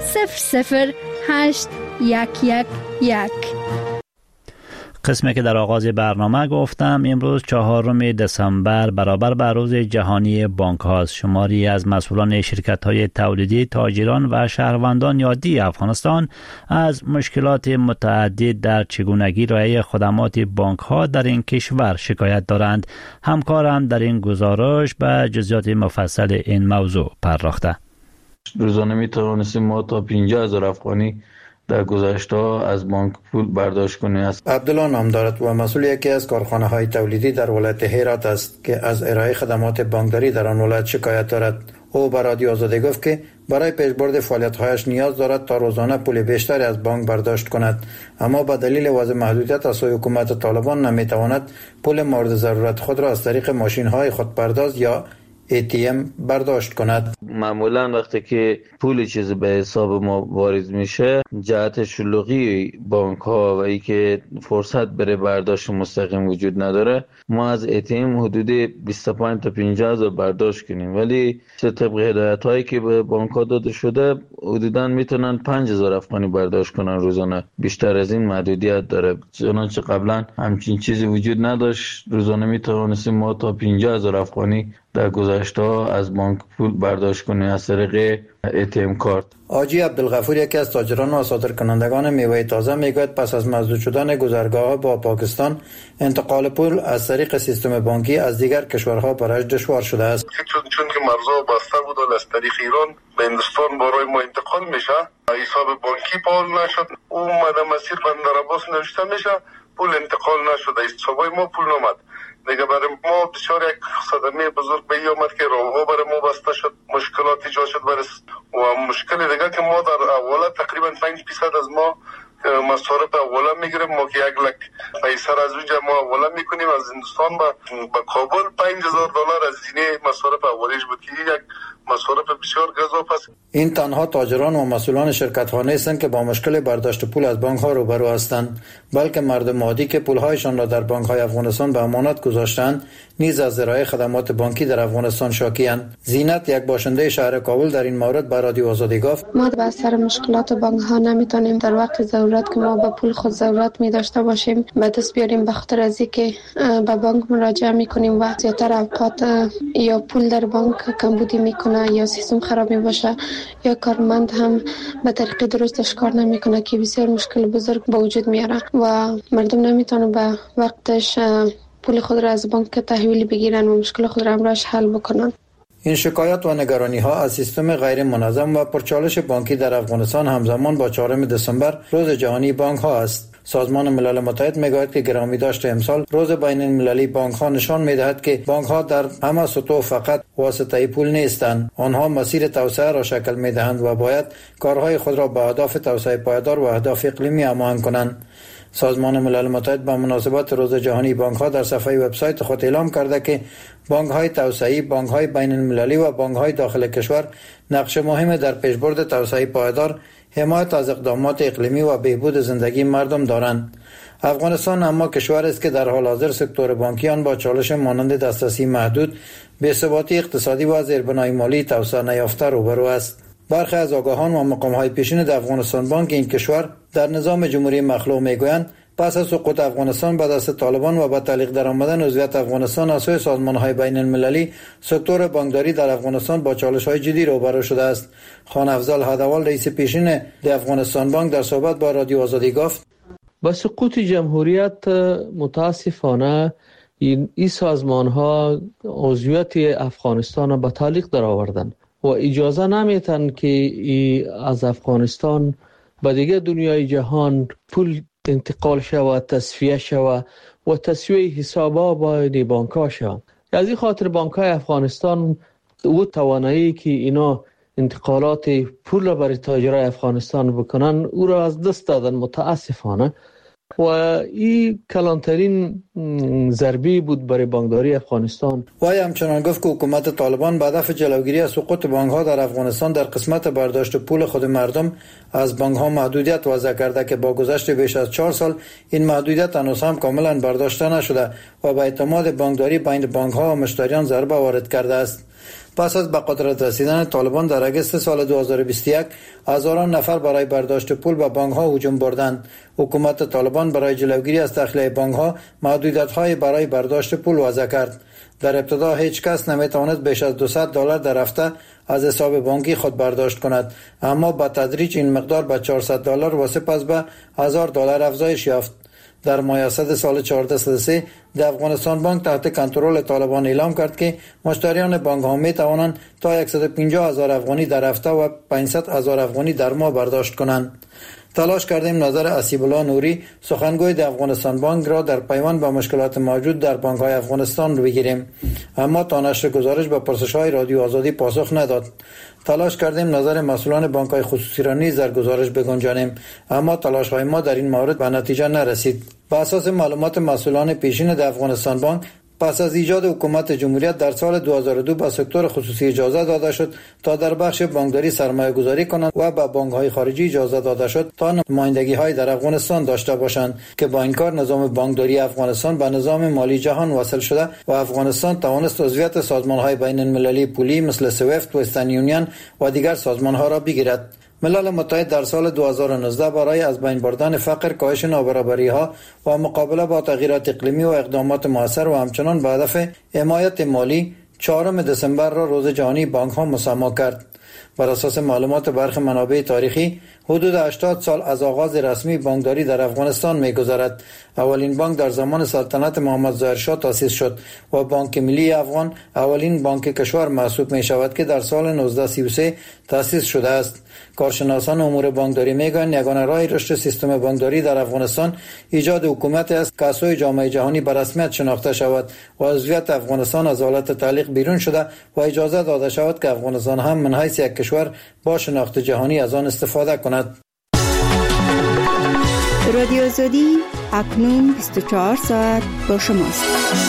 00811. قسمی که در آغاز برنامه گفتم امروز 4 دسامبر برابر به روز جهانی بانک هاست. شماری از مسئولان شرکت های تولیدی، تاجران و شهروندان عادی افغانستان از مشکلات متعدد در چگونگی ارائه خدمات بانک ها در این کشور شکایت دارند. همکارم در این گزارش به جزئیات مفصل این موضوع پرداخته. روزانه می توانستیم ما تا 50,000 افغانی در گذشته از بانک پول برداشت کنی است. عبدالله نام دارد و مسئول یکی از کارخانه های تولیدی در ولایت هرات است که از ارائه خدمات بانکداری در آن ولایت شکایت دارد. او به رادیو آزادی گفت که برای پیشبرد فعالیت‌هایش نیاز دارد تا روزانه پول بیشتری از بانک برداشت کند، اما به دلیل وضع محدودیت از سوی حکومت طالبان نمیتواند پول مورد ضرورت خود را از طریق ماشین‌های خودپرداز یا ATM برداشت کند. معمولا وقتی که پول چیز به حساب ما وارد میشه، جهت شلوغی بانک ها و ای که فرصت بره برداشت مستقیم وجود نداره، ما از ATM حدود 25 تا 50,000 برداشت کنیم، ولی طبق هدایت هایی که به بانک ها داده شده حدوداً میتونن 5000 افغانی برداشت کنن روزانه. بیشتر از این محدودیت داره، چنانچه قبلا همچین چیزی وجود نداشت. روزانه میتونستیم ما تا 50000 افغانی در گذشته از بانک پول برداشت کنیم از طریق ATM کارت. آجی عبدالغفور یکی از تاجران و صادرکنندگان میوه تازه میگوید پس از مسدود شدن گذرگاه‌ها با پاکستان، انتقال پول از طریق سیستم بانکی از دیگر کشورها برایش دشوار شده است. چون که مرزها بسته بود و از طریق ایران به هندوستان برای ما انتقال میشه، حساب بانکی فعال نشد، اومده مسیر بندر عباس نوشته میشه، پول انتقال نشده، حسابای ما پول نمد. دیگه برای ما بسیار یک صدمه بزرگ به این آمد که راهها برای ما بسته شد، مشکلات ایجاد شد و مشکل دیگه که ما در اوله تقریبا 5% از ما مصارف اوله میگیریم. ما که 1 لک پیسه از اونجا ما اوله میکنیم از هندوستان به کابل، $5000 از اینه مصارف اولیش بود که یک مصارف بسیار گزاف است. این تنها تاجران و مسئولان شرکت ها نیستند که با مشکل برداشت پول از بانک ها روبرو هستند، بلکه مردم عادی که پول هایشان را در بانک های افغانستان به امانت گذاشتند نیز از ارائه خدمات بانکی در افغانستان شاکی‌اند. زینت، یک باشنده شهر کابل، در این مورد به رادیو آزادی گفت: ما به اثر مشکلات بانک ها نمیتونیم در وقت ضرورت که ما به پول خود ضرورت می داشته باشیم به دست بیاریم، به خاطر از اینکه به بانک مراجعه میکنیم و زیاتر اوقات یا پول در بانک کمبودی میکنه یا سیستم خراب می باشه یا کارمند هم به طریق درستش کار نمیکنه که بسیار مشکل بزرگ به وجود میاره و مردم نمیتونن به وقتش پول خود را از بانک تحویل بگیرن و مشکل خود را امروز حل بکنن. این شکایت و نگرانی ها از سیستم غیر منظم و پرچالش بانکی در افغانستان همزمان با 4 دسامبر روز جهانی بانک ها است. سازمان ملل متحد میگوید که گرامی داشت امسال روز بین المللی بانک ها نشان میدهد که بانک ها در همه سطوح فقط واسطه پول نیستند. آنها مسیر توسعه را شکل میدهند و باید کارهای خود را به اهداف توسعه پایدار و اهداف اقلیمی هماهنگ کنند. سازمان ملل متحد به مناسبت روز جهانی بانک ها در صفحه وبسایت خود اعلام کرده که بانک های توسعه‌ای، بانک های بین المللی و بانک های داخل کشور نقش مهمی در پیشبرد توسعه پایدار، حمایت از اقدامات اقلیمی و بهبود زندگی مردم دارند. افغانستان اما کشور است که در حال حاضر سکتور بانکی آن با چالش مانند دسترسی محدود، بی‌ثباتی اقتصادی و زیربنای مالی توسعه نیافته روبرو است. برخی از آگاهان و مقام‌های پیشین افغانستان بانک این کشور در نظام جمهوری مخلوع میگویند پس از سقوط افغانستان به دست طالبان و با تعلیق درآمدن عضویت افغانستان از سوی سازمان‌های بین المللی، سکتور بانکداری در افغانستان با چالش‌های جدی روبرو شده است. خان افضل هدوال، رئیس پیشین افغانستان بانک، در صحبت با رادیو آزادی گفت: با سقوط جمهوریت متاسفانه این سازمان‌ها عضویت افغانستان را به تعلیق درآوردند و اجازه نمیتن که از افغانستان به دیگه دنیای جهان پول انتقال شود، تصفیه شود و تسویه حسابا با بانک‌ها شود. از این خاطر بانک‌های افغانستان او توانایی که اینا انتقالات پول را برای تاجرای افغانستان بکنن او را از دست دادن متاسفانه و این کلانترین ضربه بود برای بانکداری افغانستان. وای همچنان گفت که حکومت طالبان به هدف جلوگیری از سقوط بانک‌ها در افغانستان در قسمت برداشت پول خود مردم از بانک‌ها محدودیت وضع کرده که با گذشت بیش از 4 سال این محدودیت هنوز هم کاملا برداشته نشده و به اعتماد بانکداری بین بانک‌ها و مشتریان ضربه وارد کرده است. پس از به قدرت رسیدن طالبان در اگست سال 2021 هزاران نفر برای برداشت پول به بانک‌ها هجوم بردند. حکومت طالبان برای جلوگیری از تخلیه بانک‌ها محدودیت‌های برای برداشت پول وضع کرد. در ابتدا هیچ کس نمی‌توانست بیش از $200 در هفته از حساب بانکی خود برداشت کند، اما با تدریج این مقدار به $400 و سپس به $1000 افزایش یافت. در ماه اسد سال 1403 در افغانستان بانک تحت کنترل طالبان اعلام کرد که مشتریان بانک ها می توانند تا 150,000 افغانی در هفته و 500,000 افغانی در ماه برداشت کنند. تلاش کردیم نظر اسیب الله نوری، سخنگوی در افغانستان بانک را در پیوند با مشکلات موجود در بانک های افغانستان رو بگیریم، اما تا نشر گزارش به پرسش های رادیو آزادی پاسخ نداد. تلاش کردیم نظر مسئولان بانک های خصوصی را نیز در گزارش بگنجانیم، اما تلاش های ما در این مورد به نتیجه نرسید. بر اساس معلومات مسئولان پیشین در افغانستان بانک، پس از ایجاد حکومت جمهوریت در سال 2002 به سکتور خصوصی اجازه داده شد تا در بخش بانکداری سرمایه گذاری کنند و به بانک‌های خارجی اجازه داده شد تا نمایندگی‌های در افغانستان داشته باشند که با این کار نظام بانکداری افغانستان به نظام مالی جهان وصل شده و افغانستان توانست عضویت سازمان‌های بین المللی پولی مثل سویفت، وسترن یونین و دیگر سازمان‌ها را بگیرد. ملل متحد در سال 2019 برای از بین بردن فقر، کاهش نابرابری‌ها و مقابله با تغییرات اقلیمی و اقدامات موثر و همچنان به هدف حمایت مالی 4 دسامبر را روز جهانی بانک‌ها مسما کرد. بر اساس معلومات برخی منابع تاریخی، حدود 80 سال از آغاز رسمی بانکداری در افغانستان می‌گذرد. اولین بانک در زمان سلطنت محمد ظاهر شاه تأسیس شد و بانک ملی افغان اولین بانک کشور محسوب می‌شود که در سال 1933 تأسیس شده است. کارشناسان امور بانکداری میگویند یگانه راه رشد سیستم بانکداری در افغانستان ایجاد حکومتی است که از سوی جامعه جهانی به رسمیت شناخته شود و عضویت افغانستان از حالت تعلیق بیرون شده و اجازه داده شود که افغانستان هم من حیث یک کشور با شناخت جهانی از آن استفاده کند. رادیو آزادی اکنون 24 ساعت با شماست.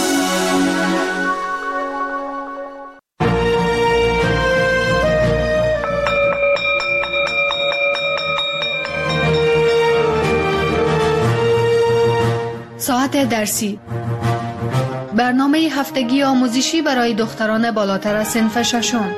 ساعت درسی، برنامه هفتگی آموزشی برای دختران بالاتر از صنف ششم.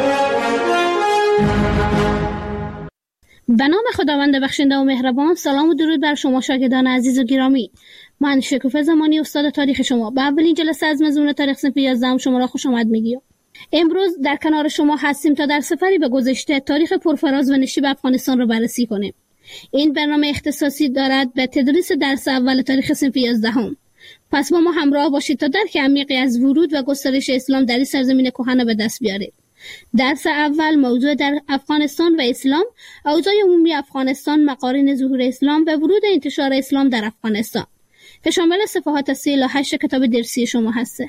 به نام خداوند بخشنده و مهربان. سلام و درود بر شما شاگردان عزیز و گرامی. من شکوفه زمانی استاد تاریخ شما به اولین جلسه از مضمون تاریخ صنف 11 شما را خوش آمد میگیم. امروز در کنار شما هستیم تا در سفری به گذشته تاریخ پرفراز و نشیب افغانستان را بررسی کنیم. این برنامه اختصاصی دارد به تدریس درس اول تاریخ صنف 11. پس با ما همراه باشید تا درک عمیقی از ورود و گسترش اسلام در این سرزمین کهن به دست بیارید. درس اول موضوع در افغانستان و اسلام، اوضاع عمومی افغانستان، مقارن ظهور اسلام و ورود انتشار اسلام در افغانستان که شامل صفحات 3 الی 8 کتاب درسی شما هسته.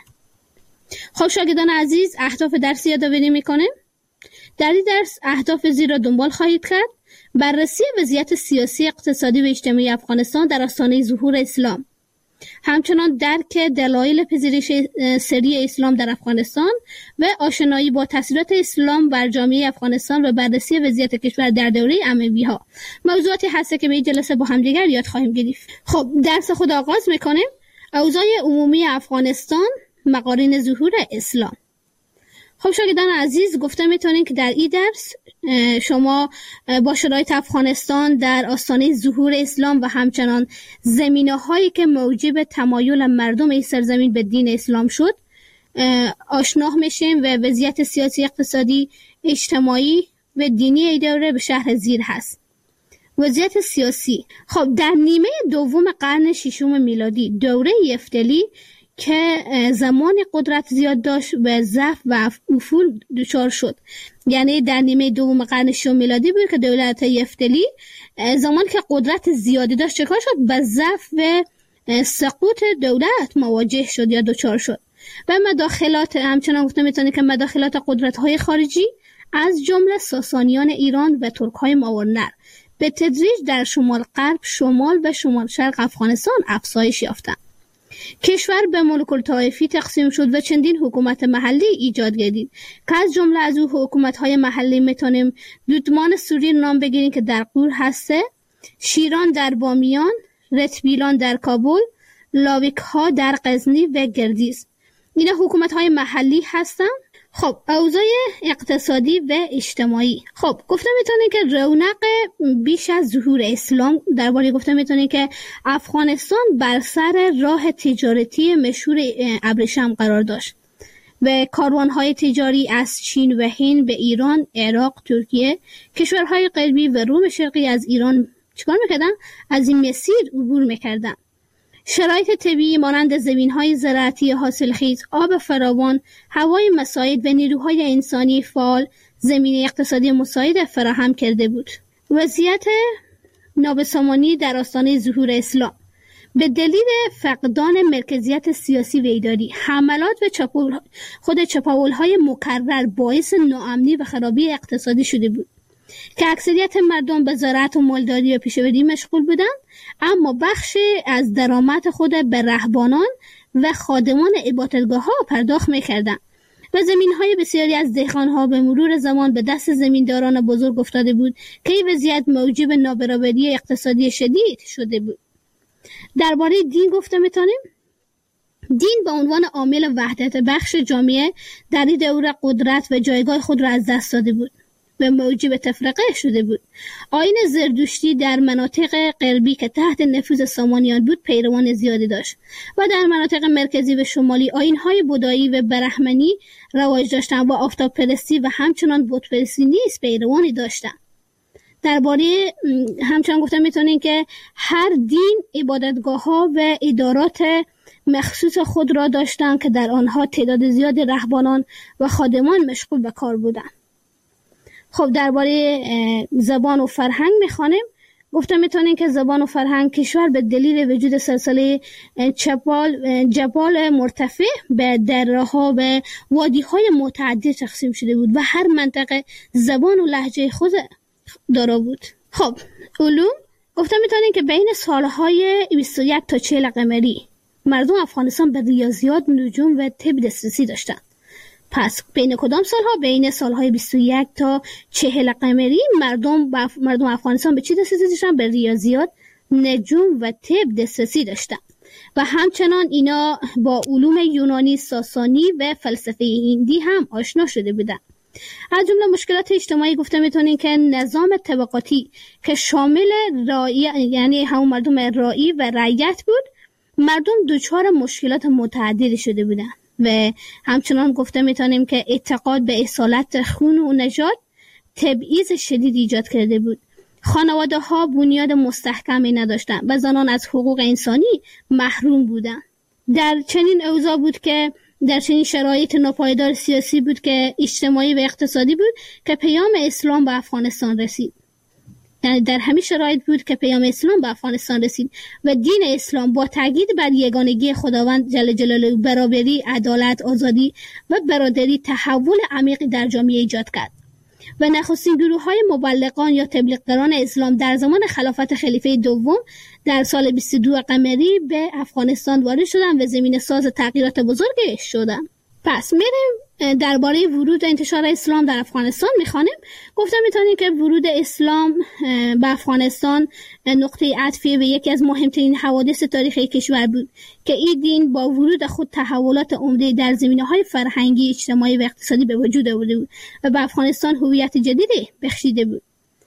خب شاگردان عزیز، اهداف درسی یادآوری میکنیم. در این درس اهداف زیر را دنبال خواهید کرد: بررسی وضعیت سیاسی، اقتصادی و اجتماعی افغانستان در آستانه ظهور اسلام، همچنان درک دلایل پذیرش سری اسلام در افغانستان و آشنایی با تاثیرات اسلام بر جامعه افغانستان و بررسی وضعیت کشور در دوره اموی‌ها. موضوعاتی هست که به این جلسه با هم دیگر یاد خواهیم گرفت. خب درس خود آغاز میکنیم. اوضاع عمومی افغانستان، مقارن ظهور اسلام. خب شاگردان عزیز، گفته میتونین که در این درس شما با شرایط افغانستان در آستانه ظهور اسلام و همچنان زمینه‌هایی که موجب تمایل مردم این سرزمین به دین اسلام شد آشنا میشیم و وضعیت سیاسی، اقتصادی، اجتماعی و دینی این دوره به شرح زیر هست. وضعیت سیاسی. خب در نیمه دوم قرن ششم میلادی، دوره یفتلی که زمان قدرت زیاد داشت و ضعف و افول دچار شد. یعنی در نیمه دوم قرن ششم میلادی بود که دولت یفتلی زمان که قدرت زیادی داشت چکار شد؟ به ضعف و سقوط دولت مواجه شد یا دچار شد و مداخلات، همچنان گفته میتونه که مداخلات قدرت‌های خارجی از جمله ساسانیان ایران و ترک‌های ماورنر به تدریج در شمال غرب، شمال و شمال شرق افغانستان افزایش یافتند. کشور به ملوک الطوایفی تقسیم شد و چندین حکومت محلی ایجاد گردید که از جمله از او حکومت‌های محلی میتونیم دودمان سوری نام بگیریم که در قور هسته، شیران در بامیان، رتبیلان در کابل، لاویک‌ها در غزنی و گردیز. اینا حکومت‌های محلی هستن. خب اوضاع اقتصادی و اجتماعی. خب گفته میتونه که رونق بیش از ظهور اسلام درباره گفته میتونه که افغانستان بر سر راه تجارتی مشهور ابریشم قرار داشت و کاروانهای تجاری از چین و هند به ایران، عراق، ترکیه، کشورهای غربی و روم شرقی از ایران چیکار میکردن؟ از این مسیر عبور میکردن. شرایط طبیعی مانند زمین‌های زراعتی حاصلخیز، آب فراوان، هوای مساعد و نیروهای انسانی فعال زمینه اقتصادی مساعد فراهم کرده بود. وضعیت نابسامانی در آستانه ظهور اسلام به دلیل فقدان مرکزیت سیاسی و اداری، حملات و چپاول‌های مکرر باعث ناامنی و خرابی اقتصادی شده بود که اکثریت مردم به زراعت و مالداری و پیشه‌وری مشغول بودند، اما بخش از درآمد خود به رهبانان و خادمان عبادتگاه‌ها پرداخت می‌کردند و زمین‌های بسیاری از دهقان‌ها به مرور زمان به دست زمینداران بزرگ افتاده بود که این وضعیت موجب نابرابری اقتصادی شدید شده بود. درباره دین گفته می‌تونیم دین به عنوان عامل وحدت بخش جامعه در این دوره قدرت و جایگاه خود را از دست داده بود و موجب تفرقه شده بود. آیین زردشتی در مناطق غربی که تحت نفوذ سامانیان بود پیروان زیادی داشت و در مناطق مرکزی و شمالی آیین‌های بودایی و برهمنی رواج داشتند و آفتاب پرستی و همچنان بت پرستی نیز پیروانی داشتند. درباره همچنان گفتم میتونین که هر دین عبادتگاه‌ها و ادارات مخصوص خود را داشتند که در آنها تعداد زیاد رهبانان و خادمان مشغول به کار بودند. خب درباره زبان و فرهنگ میخوانیم. گفتم میتونین که زبان و فرهنگ کشور به دلیل وجود سلسله جبال مرتفع به دره‌ها و وادی‌های متعدد تقسیم شده بود و هر منطقه زبان و لهجه خود دارا بود. خب علوم گفتم میتونین که بین سالهای 21 تا 40 قمری مردم افغانستان به ریاضیات، نجوم و طب دسترسی داشتند. پس بین کدام سالها؟ بین سالهای 21 تا 40 قمری مردم افغانستان به چی دسترسی داشتن؟ به ریاضیات، نجوم و طب دسترسی داشتن و همچنان اینا با علوم یونانی، ساسانی و فلسفه هندی هم آشنا شده بودن. از جمله مشکلات اجتماعی گفته میتونین که نظام طبقاتی که شامل یعنی همون مردم راعی و رعیت بود، مردم دچار مشکلات متعددی شده بودن و همچنان گفته میتونیم که اعتقاد به اصالت خون و نژاد تبعیض شدید ایجاد کرده بود. خانواده ها بنیاد مستحکمی نداشتند و زنان از حقوق انسانی محروم بودند. در چنین اوضاع بود که در چنین شرایط ناپایدار سیاسی بود که اجتماعی و اقتصادی بود که پیام اسلام به افغانستان رسید. یعنی در همین شرایط بود که پیام اسلام به افغانستان رسید و دین اسلام با تاکید بر یگانگی خداوند جل جلاله، برابری، عدالت، آزادی و برادری تحول عمیقی در جامعه ایجاد کرد و نخستین گروه‌های مبلغان یا تبلیغگران اسلام در زمان خلافت خلیفه دوم در سال 22 قمری به افغانستان وارد شدند و زمینه ساز تغییرات بزرگی شدند. پس میریم درباره ورود و انتشار اسلام در افغانستان میخوانیم. گفتم میتونیم که ورود اسلام به افغانستان نقطه عطفی به یکی از مهمترین حوادث تاریخی کشور بود که این دین با ورود خود تحولات عمده در زمینه‌های فرهنگی، اجتماعی و اقتصادی به وجود آورده بود و به افغانستان هویت جدیدی بخشیده بود.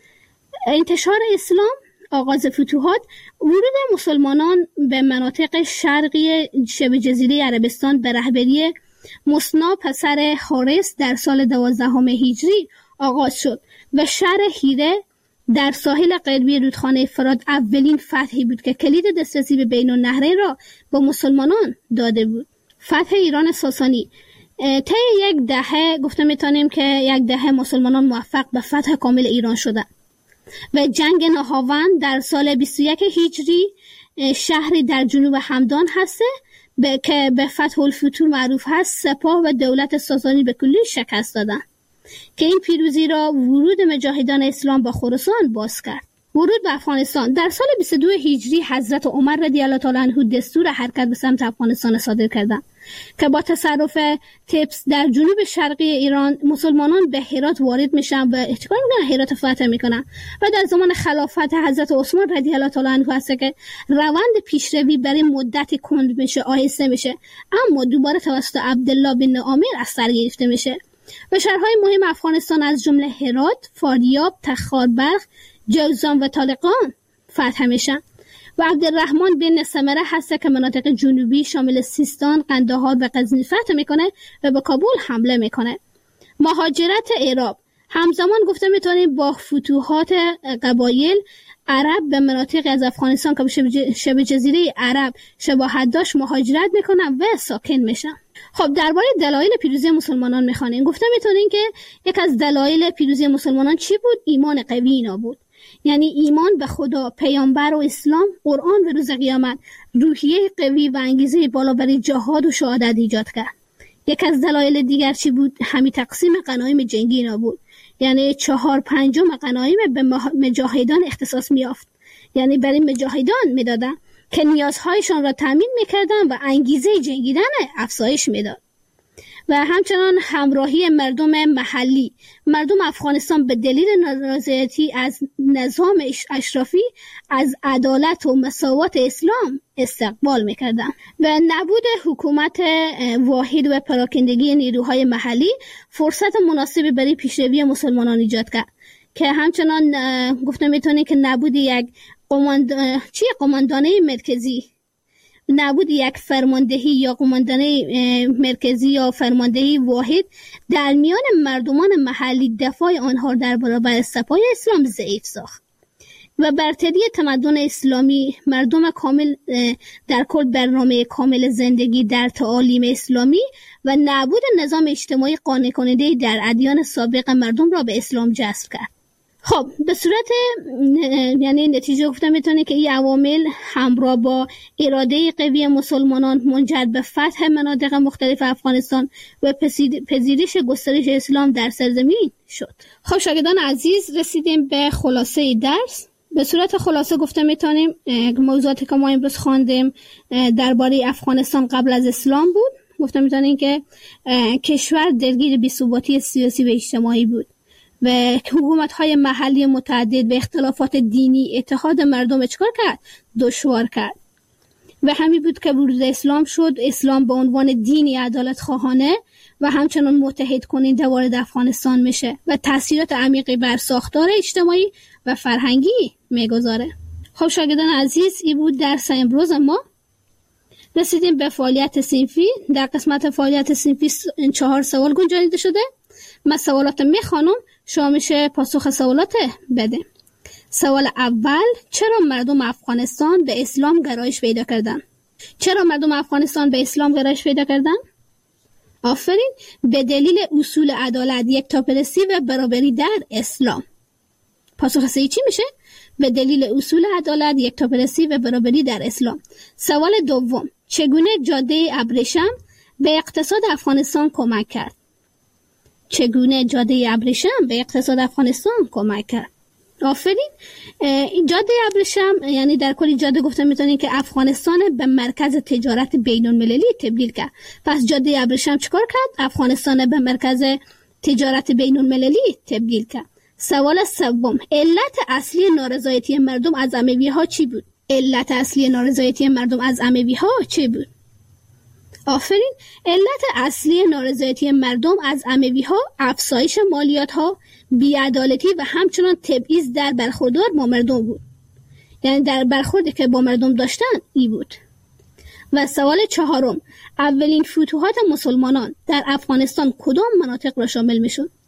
انتشار اسلام، آغاز فتوحات، ورود مسلمانان به مناطق شرقی شبه جزیره عربستان به رهبری مصنا پسر حارس در سال 12 هجری آغاز شد و شهر هیره در ساحل غربی رودخانه فرات اولین فتحی بود که کلید دسترسی به بین النهرین را به مسلمانان داده بود. فتح ایران ساسانی طی یک دهه گفته میتونیم که یک دهه مسلمانان موفق به فتح کامل ایران شدند و جنگ نهاوند در سال 21 هجری شهری در جنوب همدان هسته که به فتح الفتوح معروف هست، سپاه و دولت ساسانی به کلی شکست دادند که این پیروزی را ورود مجاهدان اسلام به خراسان باز کرد. ورود به افغانستان در سال 22 هجری حضرت عمر رضی الله تعالی عنه دستور حرکت به سمت افغانستان صادر کردند که با تصرف تبس در جنوب شرقی ایران مسلمانان به هرات وارد میشن و چیکار میکنن؟ هرات فتح میکنن و در زمان خلافت حضرت عثمان رضی الله تعالی عنه هست که روند پیشروی برای مدتی کند میشه، آهسته میشه، اما دوباره توسط عبدالله بن عامر از سر گرفته میشه و شهرهای مهم افغانستان از جمله هرات، فاریاب، تخاربرق، جوزان و طالقان فتح میشن و عبدالرحمن بن سمره هست که مناطق جنوبی شامل سیستان، قندهار و غزنی فتح میکنه و به کابل حمله میکنه. مهاجرت عرب همزمان گفته میتونیم با فتوحات قبایل عرب به مناطق از افغانستان که به شبه جزیره عرب شباهت داشت مهاجرت میکنن و ساکن میشن. خب درباره دلایل پیروزی مسلمانان میخوانیم. گفته میتونیم که یک از دلایل پیروزی مسلمانان چی بود؟ ایمان قوی اینا بود. یعنی ایمان به خدا، پیامبر و اسلام، قرآن و روز قیامت روحیه قوی و انگیزه بالا برای جهاد و شهادت ایجاد کرد. یک از دلایل دیگر چی بود؟ همین تقسیم غنایم جنگی اینا بود. یعنی 4/5 غنایم به مجاهدان اختصاص میافت، یعنی برای مجاهدان میدادن که نیازهایشان را تامین میکردن و انگیزه جنگیدن افزایش میداد. و همچنان همراهی مردم محلی. مردم افغانستان به دلیل نارضایتی از نظام اشرافی از عدالت و مساوات اسلام استقبال میکردند و نبود حکومت واحد و پراکندگی نیروهای محلی فرصت مناسبی برای پیشروی مسلمانان ایجاد کرد که همچنان گفته میتونه که نبود یک قماندانه مرکزی، نبود یک فرماندهی یا قماندانه مرکزی یا فرماندهی واحد در میان مردمان محلی دفاع آنها در برابر سپاه اسلام ضعیف ساخت و برتری تمدن اسلامی مردم کامل در کل برنامه کامل زندگی در تعالیم اسلامی و نبود نظام اجتماعی قانع کننده در ادیان سابق مردم را به اسلام جذب کرد. خب به صورت یعنی نتیجه گفته میتونه که این عوامل همراه با اراده قوی مسلمانان منجر به فتح مناطق مختلف افغانستان و پذیرش گسترش اسلام در سرزمین شد. خب شاگردان عزیز، رسیدیم به خلاصه درس. به صورت خلاصه گفته میتونیم موضوعاتی که ما امروز خواندیم درباره افغانستان قبل از اسلام بود. گفته میتونیم که کشور درگیر بی‌ثباتی سیاسی و اجتماعی بود و حکومت‌های محلی متعدد به اختلافات دینی اتحاد مردم چکار کرد؟ دشوار کرد و همین بود که ورود اسلام شد. اسلام به عنوان دینی عدالت خواهانه و همچنان متحد کننده وارد افغانستان میشه و تاثیرات عمیقی بر ساختار اجتماعی و فرهنگی میگذاره. خب شاگردان عزیز، این بود درس امروز ما. رسیدیم به فعالیت صنفی. در قسمت فعالیت صنفی 4 سوال گنجانیده شده. من سوالات میخوانم، شما میشه پاسخ سوالات بده. سوال اول: چرا مردم افغانستان به اسلام گرایش پیدا کردن؟ چرا مردم افغانستان به اسلام گرایش پیدا کردن؟ آفرین، به دلیل اصول عدالت، یکتاپرستی و برابری در اسلام. پاسخ سه چی میشه؟ به دلیل اصول عدالت، یکتاپرستی و برابری در اسلام. سوال دوم: چگونه جاده ابریشم به اقتصاد افغانستان کمک کرد؟ چگونه جاده ابریشم به اقتصاد افغانستان کمک کرد؟ آفرین، جاده ابریشم یعنی در کل جاده گفته میتونیم که افغانستان به مرکز تجارت بین المللی تبدیل کرد. پس جاده ابریشم چیکار کرد؟ افغانستان به مرکز تجارت بین المللی تبدیل کرد. سوال سوم: علت اصلی نارضایتی مردم از اموی ها چی بود؟ علت اصلی نارضایتی مردم از اموی ها چی بود؟ آفرین، علت اصلی نارضایتی مردم از اموی ها افزایش مالیات ها، بی‌عدالتی و همچنان تبعیض در برخوردار با مردم بود. یعنی در برخوردی که با مردم داشتن ای بود. و سوال چهارم: اولین فتوحات مسلمانان در افغانستان کدام مناطق را شامل می شد؟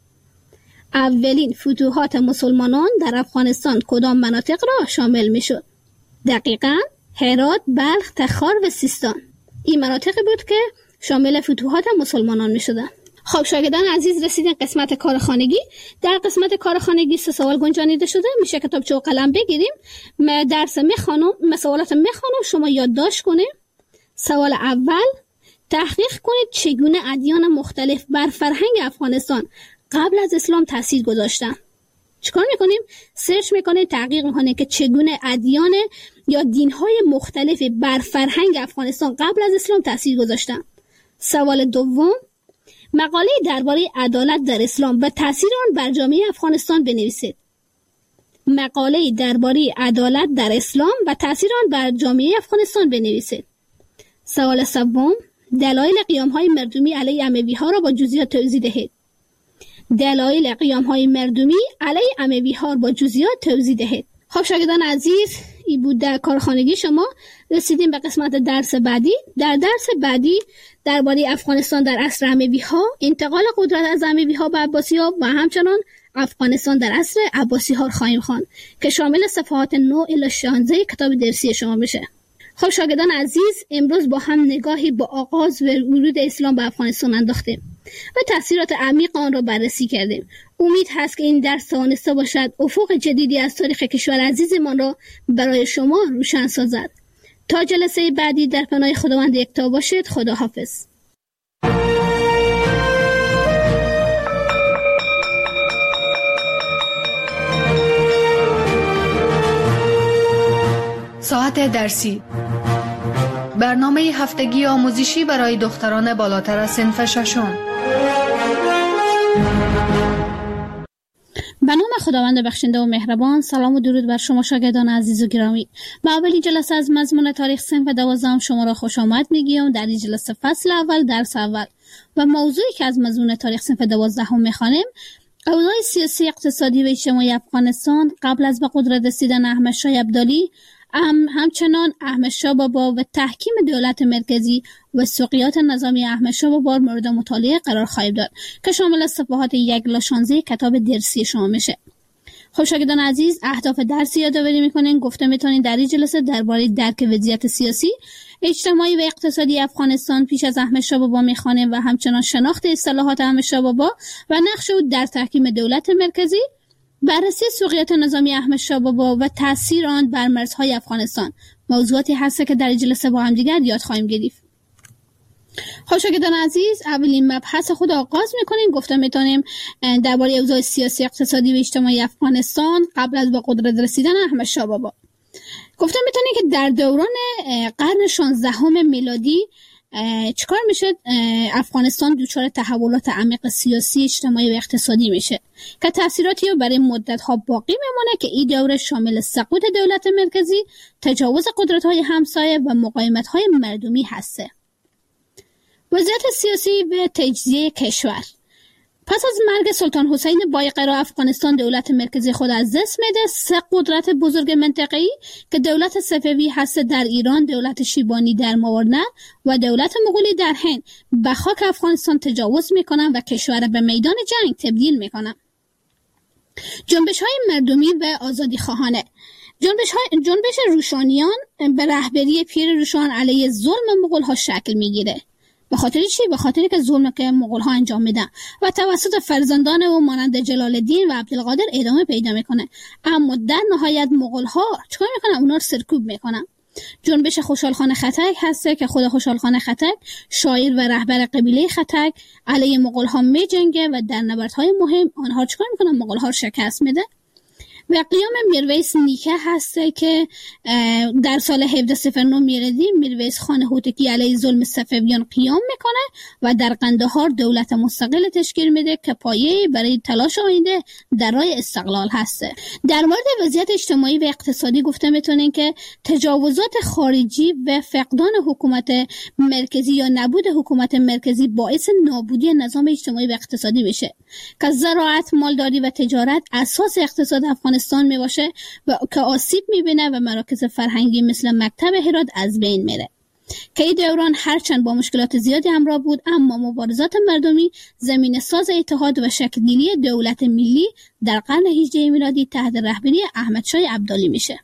اولین فتوحات مسلمانان در افغانستان کدام مناطق را شامل می شد؟ دقیقاً هرات، بلخ، تخار و سیستان. این مناطقی بود که شامل فتوحات مسلمانان می شدن. خب شاگردان عزیز، رسیدین قسمت کارخانگی. در قسمت کارخانگی 3 سوال گنجانیده شده. میشه کتابچه و قلم بگیریم. من درس میخوانم، سوالات میخوانم، شما یادداشت کنید. سوال اول: تحقیق کنید چگونه ادیان مختلف بر فرهنگ افغانستان قبل از اسلام تاثیر گذاشتن. چیکار میکنیم؟ سرچ میکنیم، تحقیق میکنیم که چگونه ادیان یا دینهای مختلف بر فرهنگ افغانستان قبل از اسلام تاثیر گذاشتن. سوال دوم: مقاله درباره عدالت در اسلام و تاثیر آن بر جامعه افغانستان بنویسید. مقاله درباره عدالت در اسلام و تاثیر آن بر جامعه افغانستان بنویسید. سوال سوم: دلایل قیام‌های مردمی علیه اموی‌ها را با جزئیات توضیح دهید. دلایل قیام‌های مردمی علیه اموی‌ها را با جزئیات توضیح دهید. خب شاگردان عزیز، این بود در کارخانگی شما. رسیدیم به قسمت درس بعدی. در درس بعدی درباره افغانستان در عصر اموی‌ها، انتقال قدرت از اموی‌ها به عباسی‌ها و همچنان افغانستان در عصر عباسی‌ها خواهیم خواند که شامل صفحات 9 الی 16 کتاب درسی شما میشه. خب شاگردان عزیز، امروز با هم نگاهی با آغاز و ورود اسلام به افغانستان انداختیم و تاثیرات عمیق آن را بررسی کردیم. امید هست که این درس توانسته باشد افق جدیدی از تاریخ کشور عزیزمان را برای شما روشن سازد. تا جلسه بعدی در پناه خداوند یکتا باشید. خداحافظ. ساعت درسی، برنامه هفتگی آموزشی برای دختران بالاتر از صنف 6. به نام خداوند بخشنده و مهربان. سلام و درود بر شما شاگردان عزیز و گرامی. با اولین جلسه از مضمون تاریخ صنف 12 شما را خوش آمد میگیم. در این جلسه فصل اول درس اول و موضوعی که از مضمون تاریخ صنف 12 میخوانیم اوضاع سیاسی، اقتصادی و اجتماعی افغانستان قبل از به قدرت رسیدن احمد شاه ابدالی، همچنان احمد شاه بابا و تحکیم دولت مرکزی و سقوط نظامی احمد شاه بابا مورد مطالعه قرار خواهیم داد که شامل صفحات 1 تا 16 کتاب درسی شما میشه. خب شاگردان عزیز، اهداف درسی یادآوری میکنین. گفته میتونین در این جلسه درباره درک وضعیت سیاسی، اجتماعی و اقتصادی افغانستان پیش از احمد شاه بابا میخوانیم و همچنان شناخت اصطلاحات احمد شاه بابا و نقش او در تحکیم دولت مرکزی، بررسی سقوط نظامی احمد شاه بابا و تاثیر آن بر مرزهای افغانستان موضوعاتی هست که در این جلسه با هم دیگر یاد خواهیم گرفت. خب شاگردان عزیز، اولین مبحث خود آغاز میکنیم. گفته میتونیم درباره اوضاع سیاسی، اقتصادی و اجتماعی افغانستان قبل از به قدرت رسیدن احمد شاه بابا. گفته میتونیم که در دوران قرن 16 میلادی چیکار میشه؟ افغانستان دچار تحولات عمیق سیاسی، اجتماعی و اقتصادی میشه که تاثیراتی برای مدت‌ها باقی میمونه که این دوره شامل سقوط دولت مرکزی، تجاوز قدرت‌های همسایه و مقاومت‌های مردمی هسته. وضعیت سیاسی و تجزیه کشور. پس از مرگ سلطان حسین بایقرا، افغانستان دولت مرکزی خود از دست میده. 3 قدرت بزرگ منطقه‌ای که دولت صفوی هست در ایران، دولت شیبانی در ماورنه و دولت مغولی در هند، به خاک افغانستان تجاوز میکنن و کشور به میدان جنگ تبدیل میکنن. جنبش‌های مردمی و آزادی خواهانه. جنبش روشانیان به رهبری پیر روشان علیه ظلم مغول‌ها شکل میگیره. به خاطر چی؟ به خاطر که ظلمی که مغول‌ها انجام میدن و توسط فرزندان او مانند جلال الدین و عبدالقادر ادامه پیدا میکنه. اما در نهایت مغول‌ها چیکار میکنن؟ اونا رو سرکوب میکنن. جنبش خوشحال خان خټک هست که خود خوشحال خان خټک، شاعر و رهبر قبیله خټک، علیه مغول‌ها میجنگه و در نبردهای مهم آنها چیکار میکنن؟ مغول‌ها رو شکست میده. و قیام میرویس نیکه هسته که در سال 1709 میلادی میرویس خان هوتکی علیه ظلم صفویان قیام میکنه و در قندهار دولت مستقل تشکیل میده که پایه‌ای برای تلاش آینده در راه استقلال هسته. در مورد وضعیت اجتماعی و اقتصادی گفته میتونین که تجاوزات خارجی و فقدان حکومت مرکزی یا نبود حکومت مرکزی باعث نابودی نظام اجتماعی و اقتصادی میشه که زراعت، مالداری و تجارت اساس اقتصاد افغانستان می باشه و که آسیب میبینه و مراکز فرهنگی مثل مکتب هرات از بین میره. که این دوران هرچند با مشکلات زیادی همراه بود، اما مبارزات مردمی زمین ساز اتحاد و شکل‌گیری دولت ملی در قرن 18 میلادی تحت رهبری احمد شاه ابدالی میشه.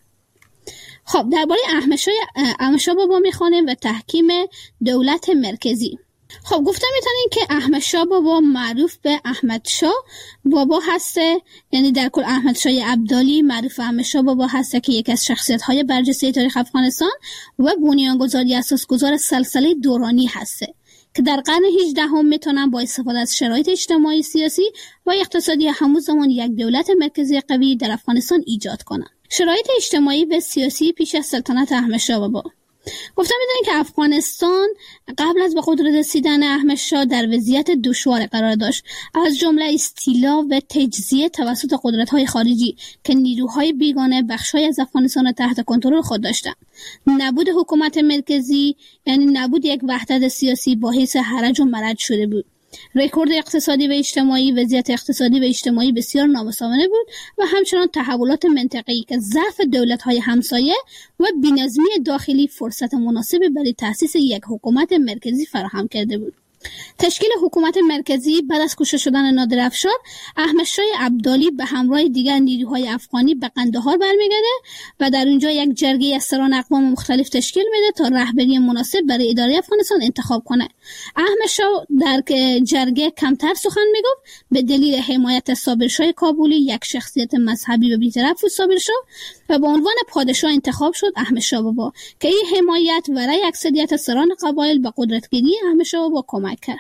خب درباره احمد شاه بابا میخوانیم و تحکیم دولت مرکزی. خب گفته میتونین که احمد شاه بابا معروف به احمد شاه بابا هسته، یعنی در کل احمد شاه ابدالی معروف احمد شاه بابا هسته که یکی از شخصیت‌های برجسته تاریخ افغانستان و بنیانگذاری اساسگذار سلسله دورانی هسته که در قرن 18 میتونن با استفاده از شرایط اجتماعی، سیاسی و اقتصادی همون زمان یک دولت مرکزی قوی در افغانستان ایجاد کنن. شرایط اجتماعی و سیاسی پیش از سلطنت احمد شاه بابا. گفتم میدونید که افغانستان قبل از به قدرت رسیدن احمد شاه در وضعیت دشوار قرار داشت، از جمله استیلا و تجزیه توسط قدرت‌های خارجی که نیروهای بیگانه بخش‌های از افغانستان را تحت کنترل خود داشتند. نبود حکومت مرکزی یعنی نبود یک وحدت سیاسی باعث هرج و مرج شده بود. رکورد اقتصادی و اجتماعی، وضعیت اقتصادی و اجتماعی بسیار نامساوانه بود و همچنان تحولات منطقه‌ای که ضعف دولت‌های همسایه و بی‌نظمی داخلی فرصت مناسبی برای تأسیس یک حکومت مرکزی فراهم کرده بود. تشکیل حکومت مرکزی بعد از کشته شدن نادر افشار، احمد شاه ابدالی به همراه دیگر نیروهای افغانی به قندهار برمیگرده و در اونجا یک جرگه از سران اقوام مختلف تشکیل میده تا رهبری مناسب برای اداره افغانستان انتخاب کنه. احمد شاه در جرگه کمتر سخن میگفت به دلیل حمایت صابرشاه کابلی، یک شخصیت مذهبی و بی‌طرف بود صابرشاه، و به عنوان پادشاه انتخاب شد احمد شاه بابا که این حمایت برای اکثریت سران قبایل به قدرتگیری احمد شاه بابا کمک کرد.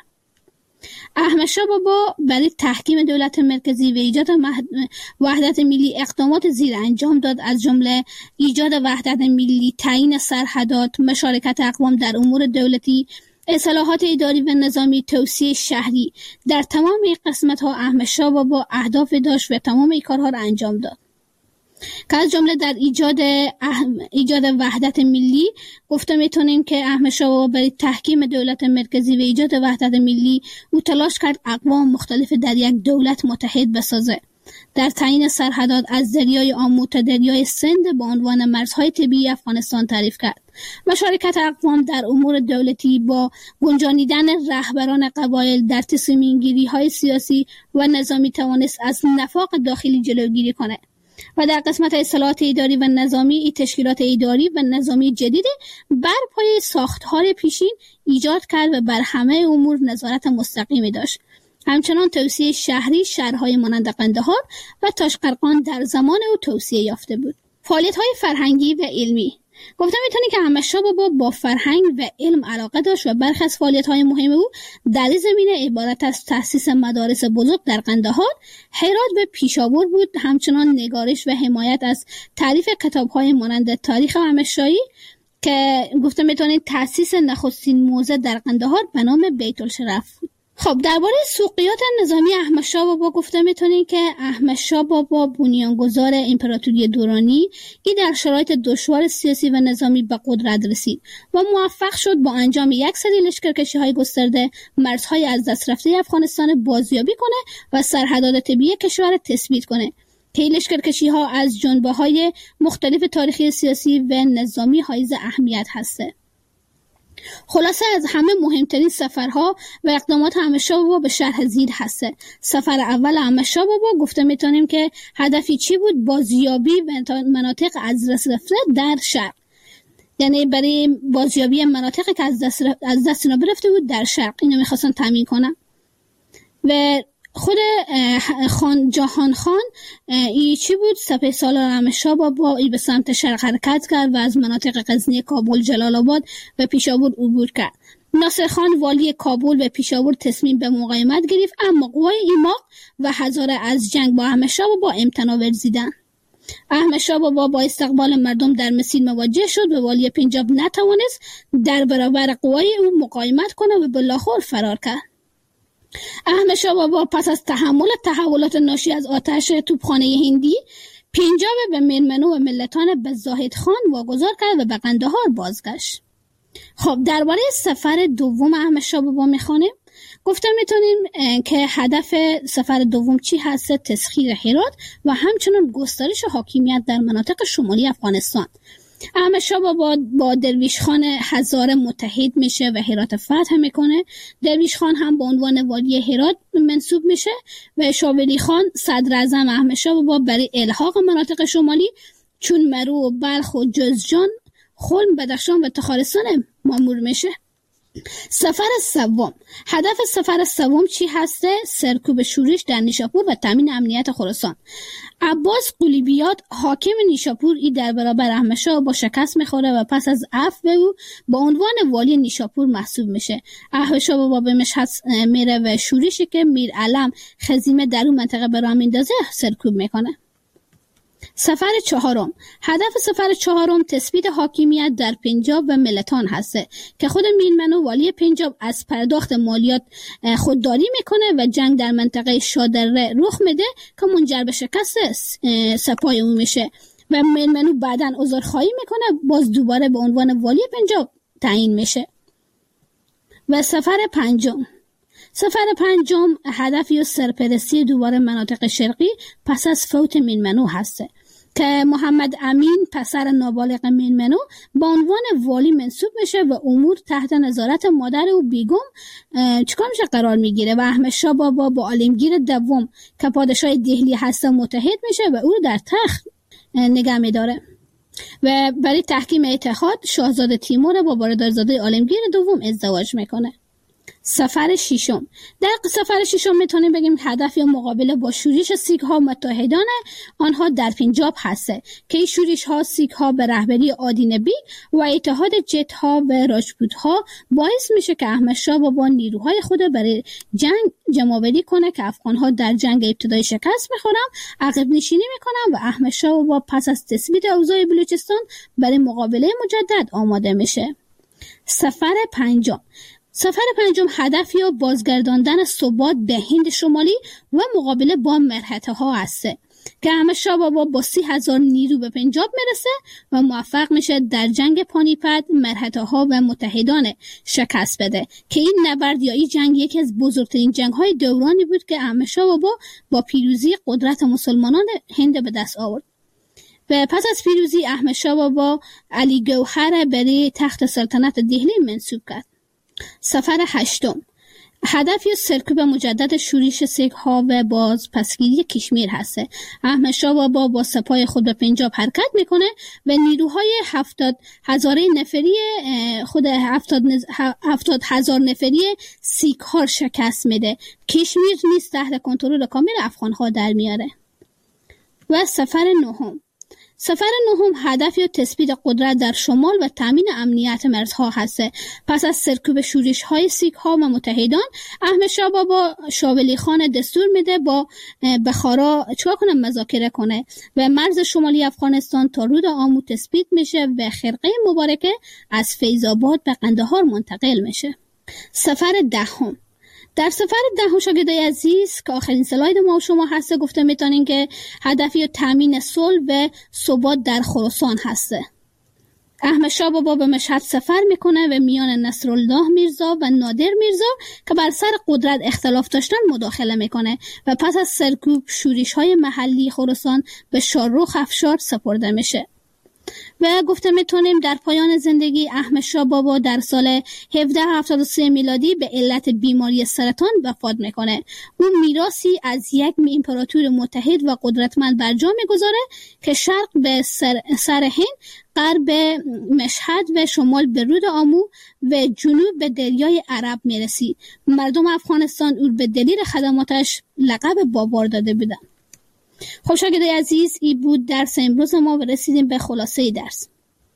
احمد شاه بابا برای تحکیم دولت مرکزی و ایجاد وحدت ملی اقدامات زیر انجام داد، از جمله ایجاد وحدت ملی، تعیین سرحدات، مشارکت اقوام در امور دولتی، اصلاحات اداری و نظامی، توسعه شهری. در تمام این قسمت‌ها احمد شاه بابا اهداف داشت و تمام این کارها را انجام داد که از جمله در ایجاد وحدت ملی گفته میتونیم که احمد شاه بابا برای تحکیم دولت مرکزی و ایجاد وحدت ملی او تلاش کرد اقوام مختلف در یک دولت متحد بسازه. در تعیین سرحدات از دریای آمو تا دریای سند به عنوان مرزهای طبیعی افغانستان تعریف کرد. مشارکت اقوام در امور دولتی با گنجانیدن رهبران قبایل در تصمیم‌گیری‌های سیاسی و نظامی توانست از نفاق داخلی جلوگیری کنه. و در قسمت اصلاحات اداری و نظامی، این تشکیلات اداری و نظامی جدید بر پایه ساختار پیشین ایجاد کرد و بر همه امور نظارت مستقیمی داشت. همچنان توسعه شهری، شهرهای مانند قندهار و تاشقرغان در زمان او توسعه یافته بود. فعالیت‌های فرهنگی و علمی. گفتم میتونی که احمد شاه بابا با فرهنگ و علم علاقه داشت و برخی از فعالیت‌های مهم او در این زمینه عبارت از تأسیس مدارس بزرگ در قندهار، هرات و پیشاور بود. همچنان نگارش و حمایت از تعریف کتاب‌های مانند تاریخ احمد شاهی که گفتم میتونید تأسیس نخستین موزه در قندهار به نام بیت الشرف بود. خب درباره سوقیات نظامی احمد شاه بابا گفته میتونیم که احمد شاه بابا بنیانگذار امپراتوری دورانی ای در شرایط دشوار سیاسی و نظامی به قدرت رسید و موفق شد با انجام یک سری لشکرکشی‌های گسترده مرزهای از دست رفته افغانستان بازیابی کنه و سرحدات طبیعی کشور تثبیت کنه که این لشکرکشی‌ها از جنبه‌های مختلف تاریخی سیاسی و نظامی حائز اهمیت هسته. خلاصه از همه مهمترین سفرها و اقدامات احمد شاه بابا به شرح زیر هسته. سفر اول احمد شاه بابا گفته میتونیم که هدفی چی بود؟ بازیابی مناطق از دست رفته در شرق، یعنی برای بازیابی مناطقی که از دست اینا برفته بود در شرق، اینو میخواستن تامین کنن. و خود جهان خان ای چی بود؟ سپه سالار احمد شاه بابا ای به سمت شرق حرکت کرد و از مناطق غزنی، کابل، جلال آباد و پیشاور عبور کرد. ناصر خان والی کابل و پیشاور تصمیم به مقاومت گرفت، اما قوای ایماق و هزاره از جنگ با احمد شاه بابا امتناع ورزیدند. احمد شاه بابا با استقبال مردم در مسیر مواجه شد و والی پنجاب نتوانست در برابر قوای او مقاومت کنه و به لاهور فرار کرد. احمد شاه بابا پس از تحمل تحولات ناشی از آتش توپخانه هندی، پنجاب به میرمنو و ملتان به زاهد خان واگذار کرد و به قندهار بازگشت. خب درباره سفر دوم احمد شاه بابا میخوانیم. گفتم میتونیم که هدف سفر دوم چی هست؟ تسخیر هرات و همچنین گسترش حاکمیت در مناطق شمالی افغانستان. احمد شاه بابا با درویش خان هزاره متحد میشه و هرات فتح میکنه. درویش خان هم به عنوان والی هرات منصوب میشه و شاولی خان صدر اعظم احمد شاه بابا برای الحاق مناطق شمالی چون مرو و بلخ و جوزجان، خلم، بدخشان و تخارستان مامور میشه. سفر سوم. هدف سفر سوم چی هسته؟ سرکوب شورش در نیشاپور و تامین امنیت خراسان. عباس قلیبیات حاکم نیشاپور ای در برابر احمد شاه با شکست میخوره و پس از عفو او با عنوان والی نیشاپور محسوب میشه. احمد شاه بابا به مشهد میره و شورشی که میر علم خزیمه در اون منطقه به راه میندازه سرکوب میکنه. سفر چهارم. هدف سفر چهارم تثبیت حاکمیت در پنجاب و ملتان هسته که خود میرمنو والی پنجاب از پرداخت مالیات خودداری میکنه و جنگ در منطقه شادره رخ میده که منجر به شکست سپاه او میشه و میرمنو بعداً عذرخواهی میکنه، باز دوباره به عنوان والی پنجاب تعیین میشه. و سفر پنجم. سفر پنجم هدفی و سرپرستی دوباره مناطق شرقی پس از فوت میرمنو هسته که محمد امین پسر نابالغ میرمنو با عنوان والی منصوب میشه و امور تحت نظارت مادر او بیگم چیکار میشه قرار میگیره و احمد شاه بابا با عالمگیر دوم که پادشاه دهلی هسته متحد میشه و او رو در تخت نگه میداره و برای تحکیم اتحاد شاهزاده تیمور با برادرزاده عالمگیر دوم ازدواج میکنه. سفر ششم. در سفر ششم میتونیم بگیم هدف یا مقابله با شورش سیک ها متحدان آنها در پنجاب هسته که این شورش ها سیک ها به رهبری آدین بیگ و اتحاد جت ها و راجپوت ها باعث میشه که احمد شاه بابا نیروهای خود برای جنگ جمع‌آوری کنه که افغان ها در جنگ ابتدایی شکست میخورن، عقب نشینی میکنن و احمد شاه بابا پس از تثبیت اوضاع بلوچستان برای مقابله مجدد آماده میشه. سفر پنجم. سفر پنجم هدف یا بازگرداندن ثبات به هند شمالی و مقابله با مرهطه‌ها است که احمد شاه بابا با 30,000 نیرو به پنجاب میرسه و موفق میشه در جنگ پانیپت مرهطه‌ها و متحدان شکست بده که این نبرد یا این جنگ یکی از بزرگترین جنگ‌های دورانی بود که احمد شاه بابا با پیروزی قدرت مسلمانان هند به دست آورد. و پس از پیروزی احمد شاه بابا علی گوهر برای تخت سلطنت دهلی منصوب کرد. سفر هشتم هدف یا سرکوب مجدد شورش سیک‌ها و باز پسگیری کشمیر هست. احمد شاه بابا با سپاه خود به پنجاب حرکت میکنه و نیروهای 70,000 نفری خود 70,000 نفری سیک‌ها شکست میده. کشمیر نیز تحت کنترل کامل افغان‌ها در میاره. و سفر نهم هدف یا تثبیت قدرت در شمال و تامین امنیت مرزها هست. پس از سرکوب شورش‌های سیک‌ها و متحدان احمد شاه بابا شاه ولی خان دستور میده با بخارا مذاکره کنه و مرز شمالی افغانستان تا رود آمو تثبیت میشه و خرقه مبارکه از فیض‌آباد به قندهار منتقل میشه. سفر دهم در سفر دهم شاگردای عزیز که آخرین سلاید ما و شما هسته گفته میتونین که هدفی تامین صلح و ثبات در خراسان هسته. احمد شاه بابا به مشهد سفر میکنه و میان نصرالله میرزا و نادر میرزا که بر سر قدرت اختلاف داشتن مداخله میکنه و پس از سرکوب شورش‌های محلی خراسان به شاهرخ افشار سپرده میشه. و گفته میتونیم در پایان زندگی احمد شاه بابا در سال 1773 میلادی به علت بیماری سرطان وفات میکنه. اون میراثی از یک امپراتور متحد و قدرتمند بر جا میگذاره که شرق به سر هند، غرب به مشهد و شمال به رود آمو و جنوب به دریای عرب میرسی. مردم افغانستان او به دلیل خدماتش لقب بابار داده بودن. خب شاگردای عزیز، این بود درس امروز ما و رسیدیم به خلاصه درس.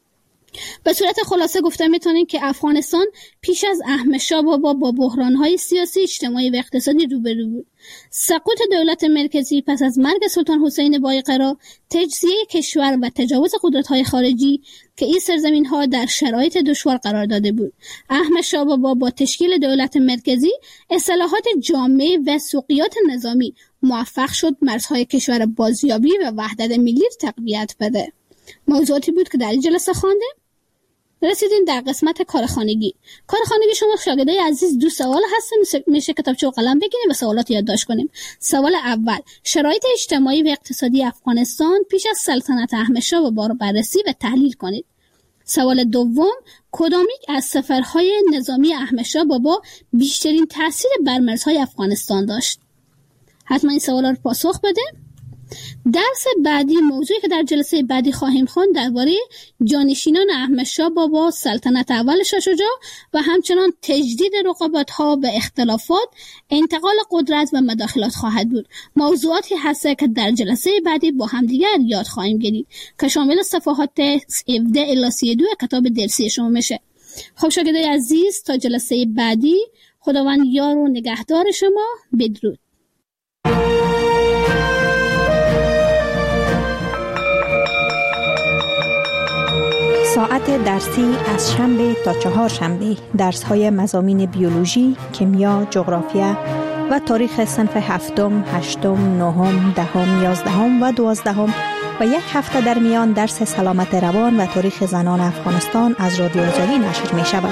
به صورت خلاصه گفته میتونیم که افغانستان پیش از احمد شاه بابا با بحران‌های سیاسی، اجتماعی و اقتصادی روبرو بود. سقوط دولت مرکزی پس از مرگ سلطان حسین بایقرا، تجزیه کشور و تجاوز قدرت‌های خارجی که این سرزمین‌ها در شرایط دشوار قرار داده بود. احمد شاه بابا با تشکیل دولت مرکزی، اصلاحات جامع و سوقیات نظامی موفق شد مرزهای کشور بازیابی و وحدت ملی تقویت بده. موضوعاتی بود که در این جلسه خوانده. رسیدیم در قسمت کارخانگی. شما شاگردای عزیز دو سوال هستن، میشه کتابچه و قلم بگیریم و سوالات یادداشت کنیم. سوال اول: شرایط اجتماعی و اقتصادی افغانستان پیش از سلطنت احمد شاه بابا رو بررسی و تحلیل کنید. سوال دوم: کدامیک از سفرهای نظامی احمد شاه بابا بیشترین تاثیر بر مرزهای افغانستان داشت؟ حتما این سوالا رو پاسخ بده. درس بعدی، موضوعی که در جلسه بعدی خواهیم خواند، درباره جانشینان احمد شاه بابا، سلطنت اول شاه شجاع و همچنان تجدید رقابت‌ها به اختلافات، انتقال قدرت و مداخلات خواهد بود. موضوعاتی هست که در جلسه بعدی با همدیگر یاد خواهیم گرفت که شامل صفحات 17 الی 32 کتاب درسی شما میشه. خب شاگردای عزیز، تا جلسه بعدی، خداوند یار و نگهدار شما. بدرود. ساعت درسی از شنبه تا چهارشنبه درس‌های مضامین بیولوژی، کیمیا، جغرافیا و تاریخ صنف هفتم، هشتم، نهم، دهم، یازدهم و دوازدهم و یک هفته در میان درس سلامت روان و تاریخ زنان افغانستان از رادیو آزادی نشر می شود.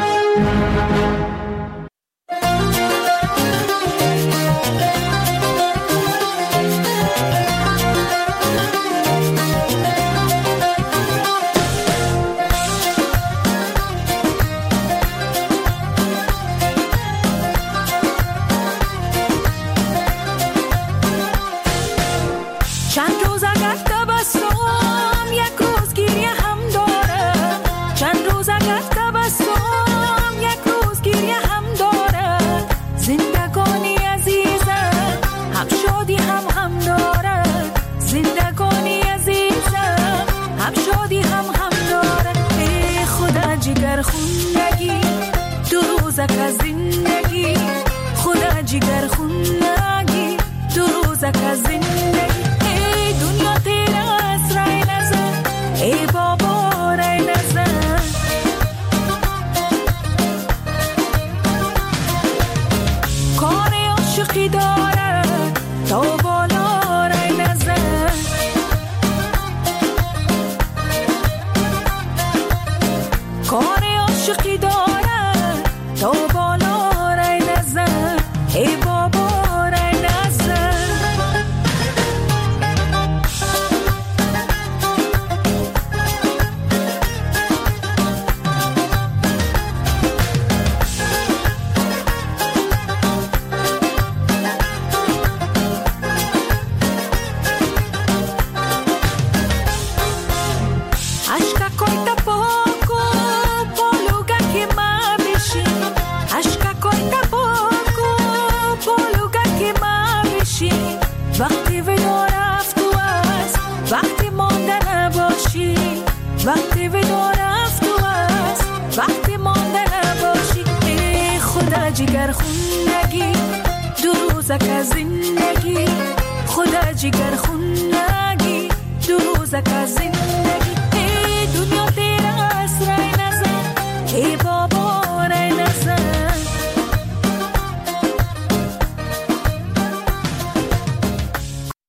وقتی ودا رفت و است، وقتی مانده نباشی، وقتی ودا رفت و است، وقتی مانده نباشی. ای خدا جگر خونگی، دو روزک از زندگی، خدا جگر خونگی، دو روزک از زندگی.